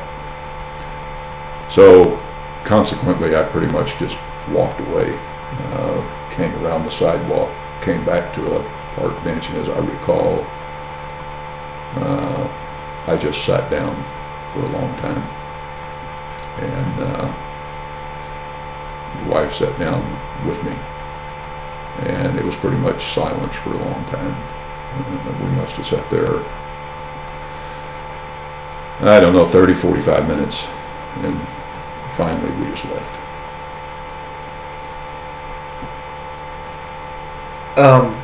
So consequently, I pretty much just walked away, uh, came around the sidewalk, came back to a park bench, and as I recall, uh, I just sat down for a long time. And uh, the wife sat down with me, and it was pretty much silence for a long time. Uh, we must have sat there, I don't know, thirty, forty-five minutes, and finally we just left. Um,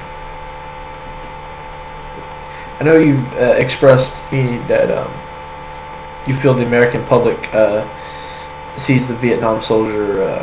I know you've uh, expressed that um, you feel the American public uh, sees the Vietnam soldier uh,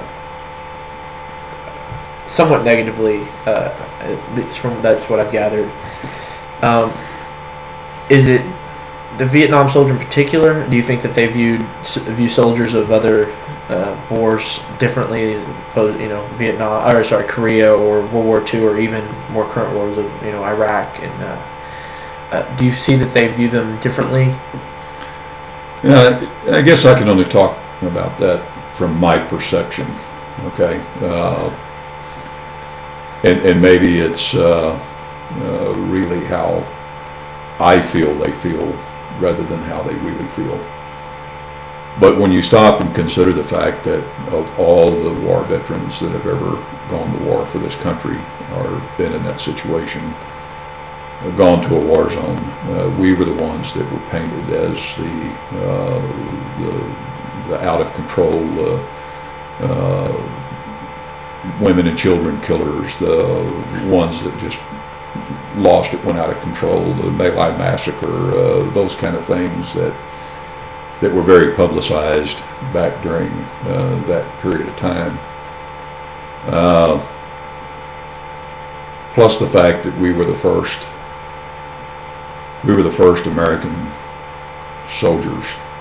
somewhat negatively, uh, at least from that's what I've gathered. Um, is it the Vietnam soldier in particular? Do you think that they viewed view soldiers of other uh, wars differently, you know, Vietnam, or sorry, Korea, or World War Two, or even more current wars of you know Iraq? And uh, uh, do you see that they view them differently? Yeah, I guess I can only talk about that from my perception. Okay, uh, and and maybe it's uh, uh, really how I feel they feel rather than how they really feel. But when you stop and consider the fact that of all the war veterans that have ever gone to war for this country or been in that situation, gone to a war zone, uh, we were the ones that were painted as the uh, the, the out of control uh, uh, women and children killers, the ones that just lost it, went out of control, the My Lai massacre, uh, those kind of things that that were very publicized back during uh, that period of time. Uh, plus the fact that we were the first, we were the first American soldiers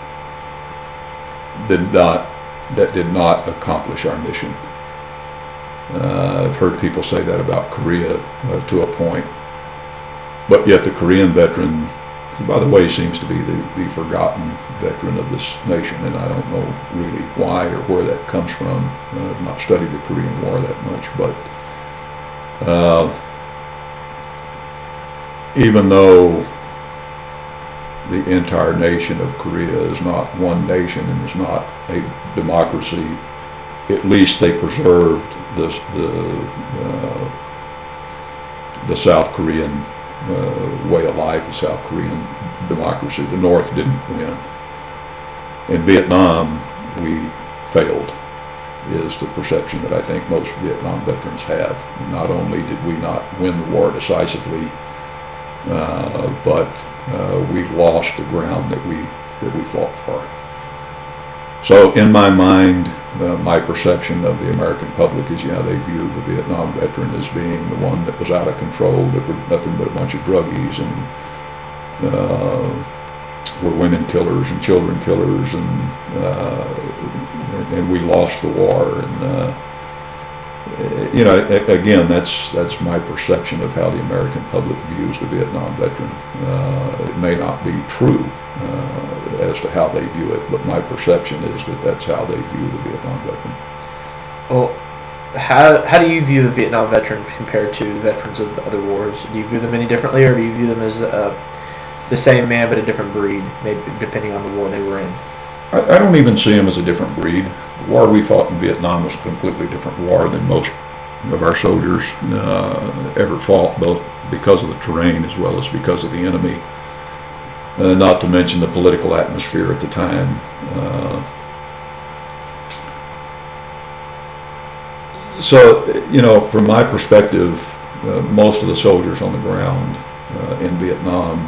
did not, that did not accomplish our mission. Uh, I've heard people say that about Korea uh, to a point, but yet the Korean veteran, by the way, seems to be the, the forgotten veteran of this nation, and I don't know really why or where that comes from. Uh, I've not studied the Korean War that much, but uh, even though the entire nation of Korea is not one nation and is not a democracy, at least they preserved the the, uh, the South Korean uh, way of life, the South Korean democracy. The North didn't win. In Vietnam, we failed, is the perception that I think most Vietnam veterans have. Not only did we not win the war decisively, uh, but uh, we lost the ground that we that we fought for. So in my mind, uh, my perception of the American public is, yeah, they view the Vietnam veteran as being the one that was out of control, that were nothing but a bunch of druggies and uh, were women killers and children killers, and uh, and we lost the war. And uh, you know, again, that's that's my perception of how the American public views the Vietnam veteran. Uh, it may not be true uh, as to how they view it, but my perception is that that's how they view the Vietnam veteran. Well, how how do you view the Vietnam veteran compared to veterans of other wars? Do you view them any differently, or do you view them as uh, the same man but a different breed, maybe depending on the war they were in? I, I don't even see them as a different breed. The war we fought in Vietnam was a completely different war than most of our soldiers uh, ever fought, both because of the terrain as well as because of the enemy. Uh, not to mention the political atmosphere at the time. Uh, so, you know, from my perspective, uh, most of the soldiers on the ground uh, in Vietnam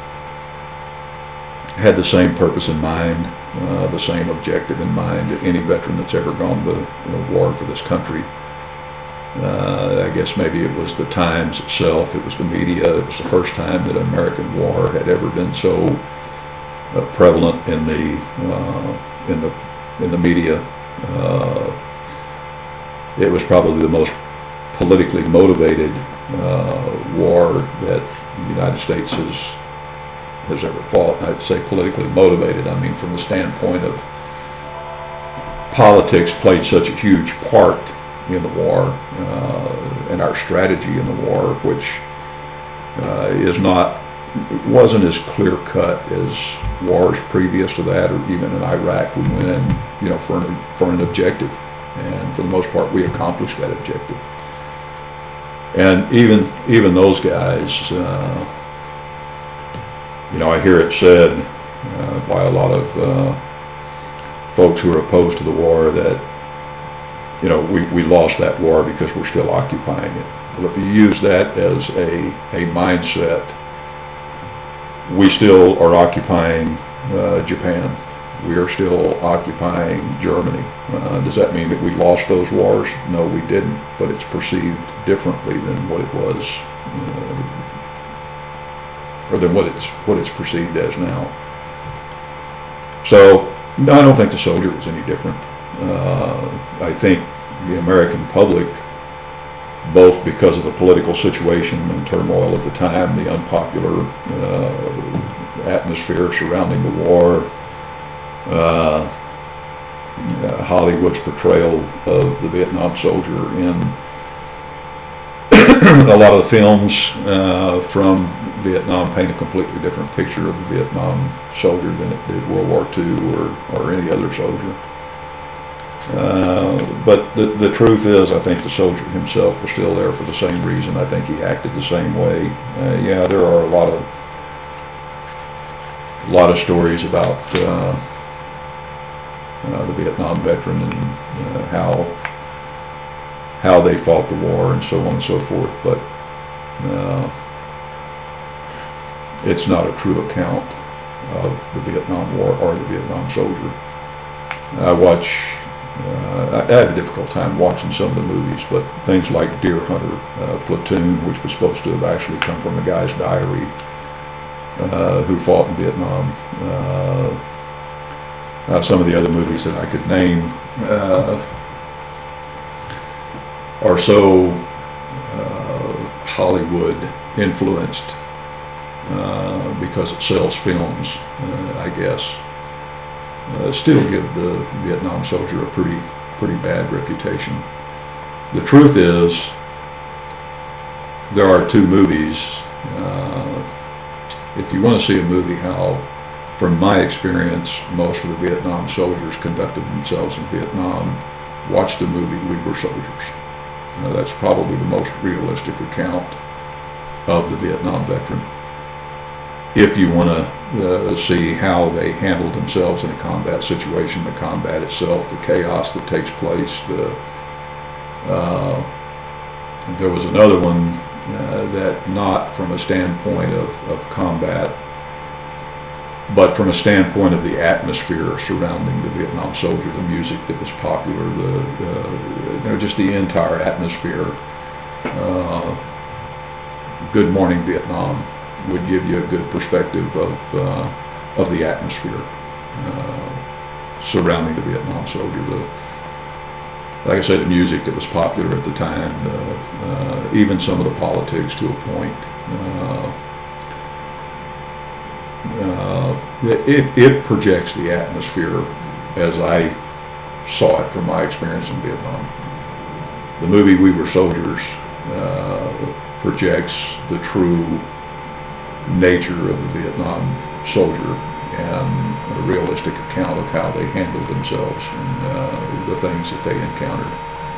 had the same purpose in mind, uh, the same objective in mind. Any veteran that's ever gone to you know, war for this country. Uh, I guess maybe it was the Times itself, it was the media, it was the first time that American war had ever been so uh, prevalent in the uh, in the in the media. Uh, it was probably the most politically motivated uh, war that the United States has has ever fought. And I'd say politically motivated. I mean, from the standpoint of politics played such a huge part in the war uh, and our strategy in the war, which uh, is not wasn't as clear cut as wars previous to that, or even in Iraq. We went in, you know, for an, for an objective, and for the most part, we accomplished that objective. And even even those guys, uh, you know, I hear it said uh, by a lot of uh, folks who are opposed to the war that, you know, we, we lost that war because we're still occupying it. Well, if you use that as a, a mindset, we still are occupying uh, Japan. We are still occupying Germany. Uh, does that mean that we lost those wars? No, we didn't, but it's perceived differently than what it was, uh, or than what it's, what it's perceived as now. So, no, I don't think the soldier was any different. Uh, I think the American public, both because of the political situation and turmoil at the time, the unpopular uh, atmosphere surrounding the war, uh, uh, Hollywood's portrayal of the Vietnam soldier in a lot of the films uh, from Vietnam paint a completely different picture of the Vietnam soldier than it did World War Two or, or any other soldier. Uh, but the, the truth is, I think the soldier himself was still there for the same reason. I think he acted the same way. Uh, yeah, there are a lot of a lot of stories about uh, uh, the Vietnam veteran and uh, how how they fought the war and so on and so forth. But uh, it's not a true account of the Vietnam War or the Vietnam soldier. I watch. Uh, I had a difficult time watching some of the movies, but things like Deer Hunter, uh, Platoon, which was supposed to have actually come from a guy's diary uh, who fought in Vietnam. Uh, uh, some of the other movies that I could name uh, are so uh, Hollywood influenced uh, because it sells films, uh, I guess. Uh, still give the Vietnam soldier a pretty pretty bad reputation. The truth is, there are two movies. Uh, if you want to see a movie how, from my experience, most of the Vietnam soldiers conducted themselves in Vietnam, watch the movie We Were Soldiers. Uh, that's probably the most realistic account of the Vietnam veteran. If you want to uh, see how they handled themselves in a combat situation, the combat itself, the chaos that takes place, the uh, there was another one uh, that not from a standpoint of, of combat, but from a standpoint of the atmosphere surrounding the Vietnam soldier, the music that was popular, the, the you know, just the entire atmosphere. Uh, Good Morning Vietnam would give you a good perspective of uh, of the atmosphere uh, surrounding the Vietnam soldier. The, like I said, the music that was popular at the time, the, uh, even some of the politics to a point. Uh, uh, it, it projects the atmosphere as I saw it from my experience in Vietnam. the movie We Were Soldiers uh, projects the true nature of the Vietnam soldier and a realistic account of how they handled themselves and uh, the things that they encountered.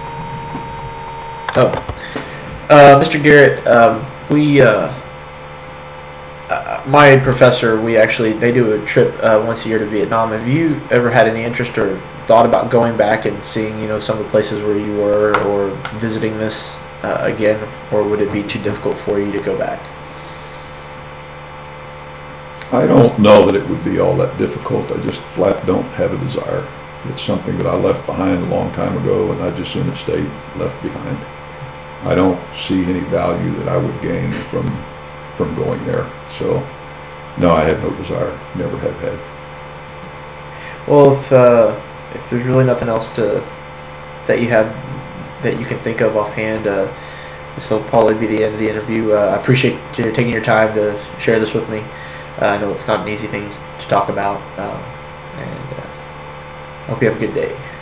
Oh, uh, Mister Garrett, um, we, uh, uh, my professor, we actually, they do a trip uh, once a year to Vietnam. Have you ever had any interest or thought about going back and seeing, you know, some of the places where you were, or visiting this uh, again, or would it be too difficult for you to go back? I don't know that it would be all that difficult. I just flat don't have a desire. It's something that I left behind a long time ago, and I just soon it stayed left behind. I don't see any value that I would gain from from going there. So, no, I have no desire. Never have had. Well, if uh, if there's really nothing else to that you have that you can think of offhand, uh, this will probably be the end of the interview. Uh, I appreciate you taking your time to share this with me. Uh, I know it's not an easy thing to talk about, um, and uh, I hope you have a good day.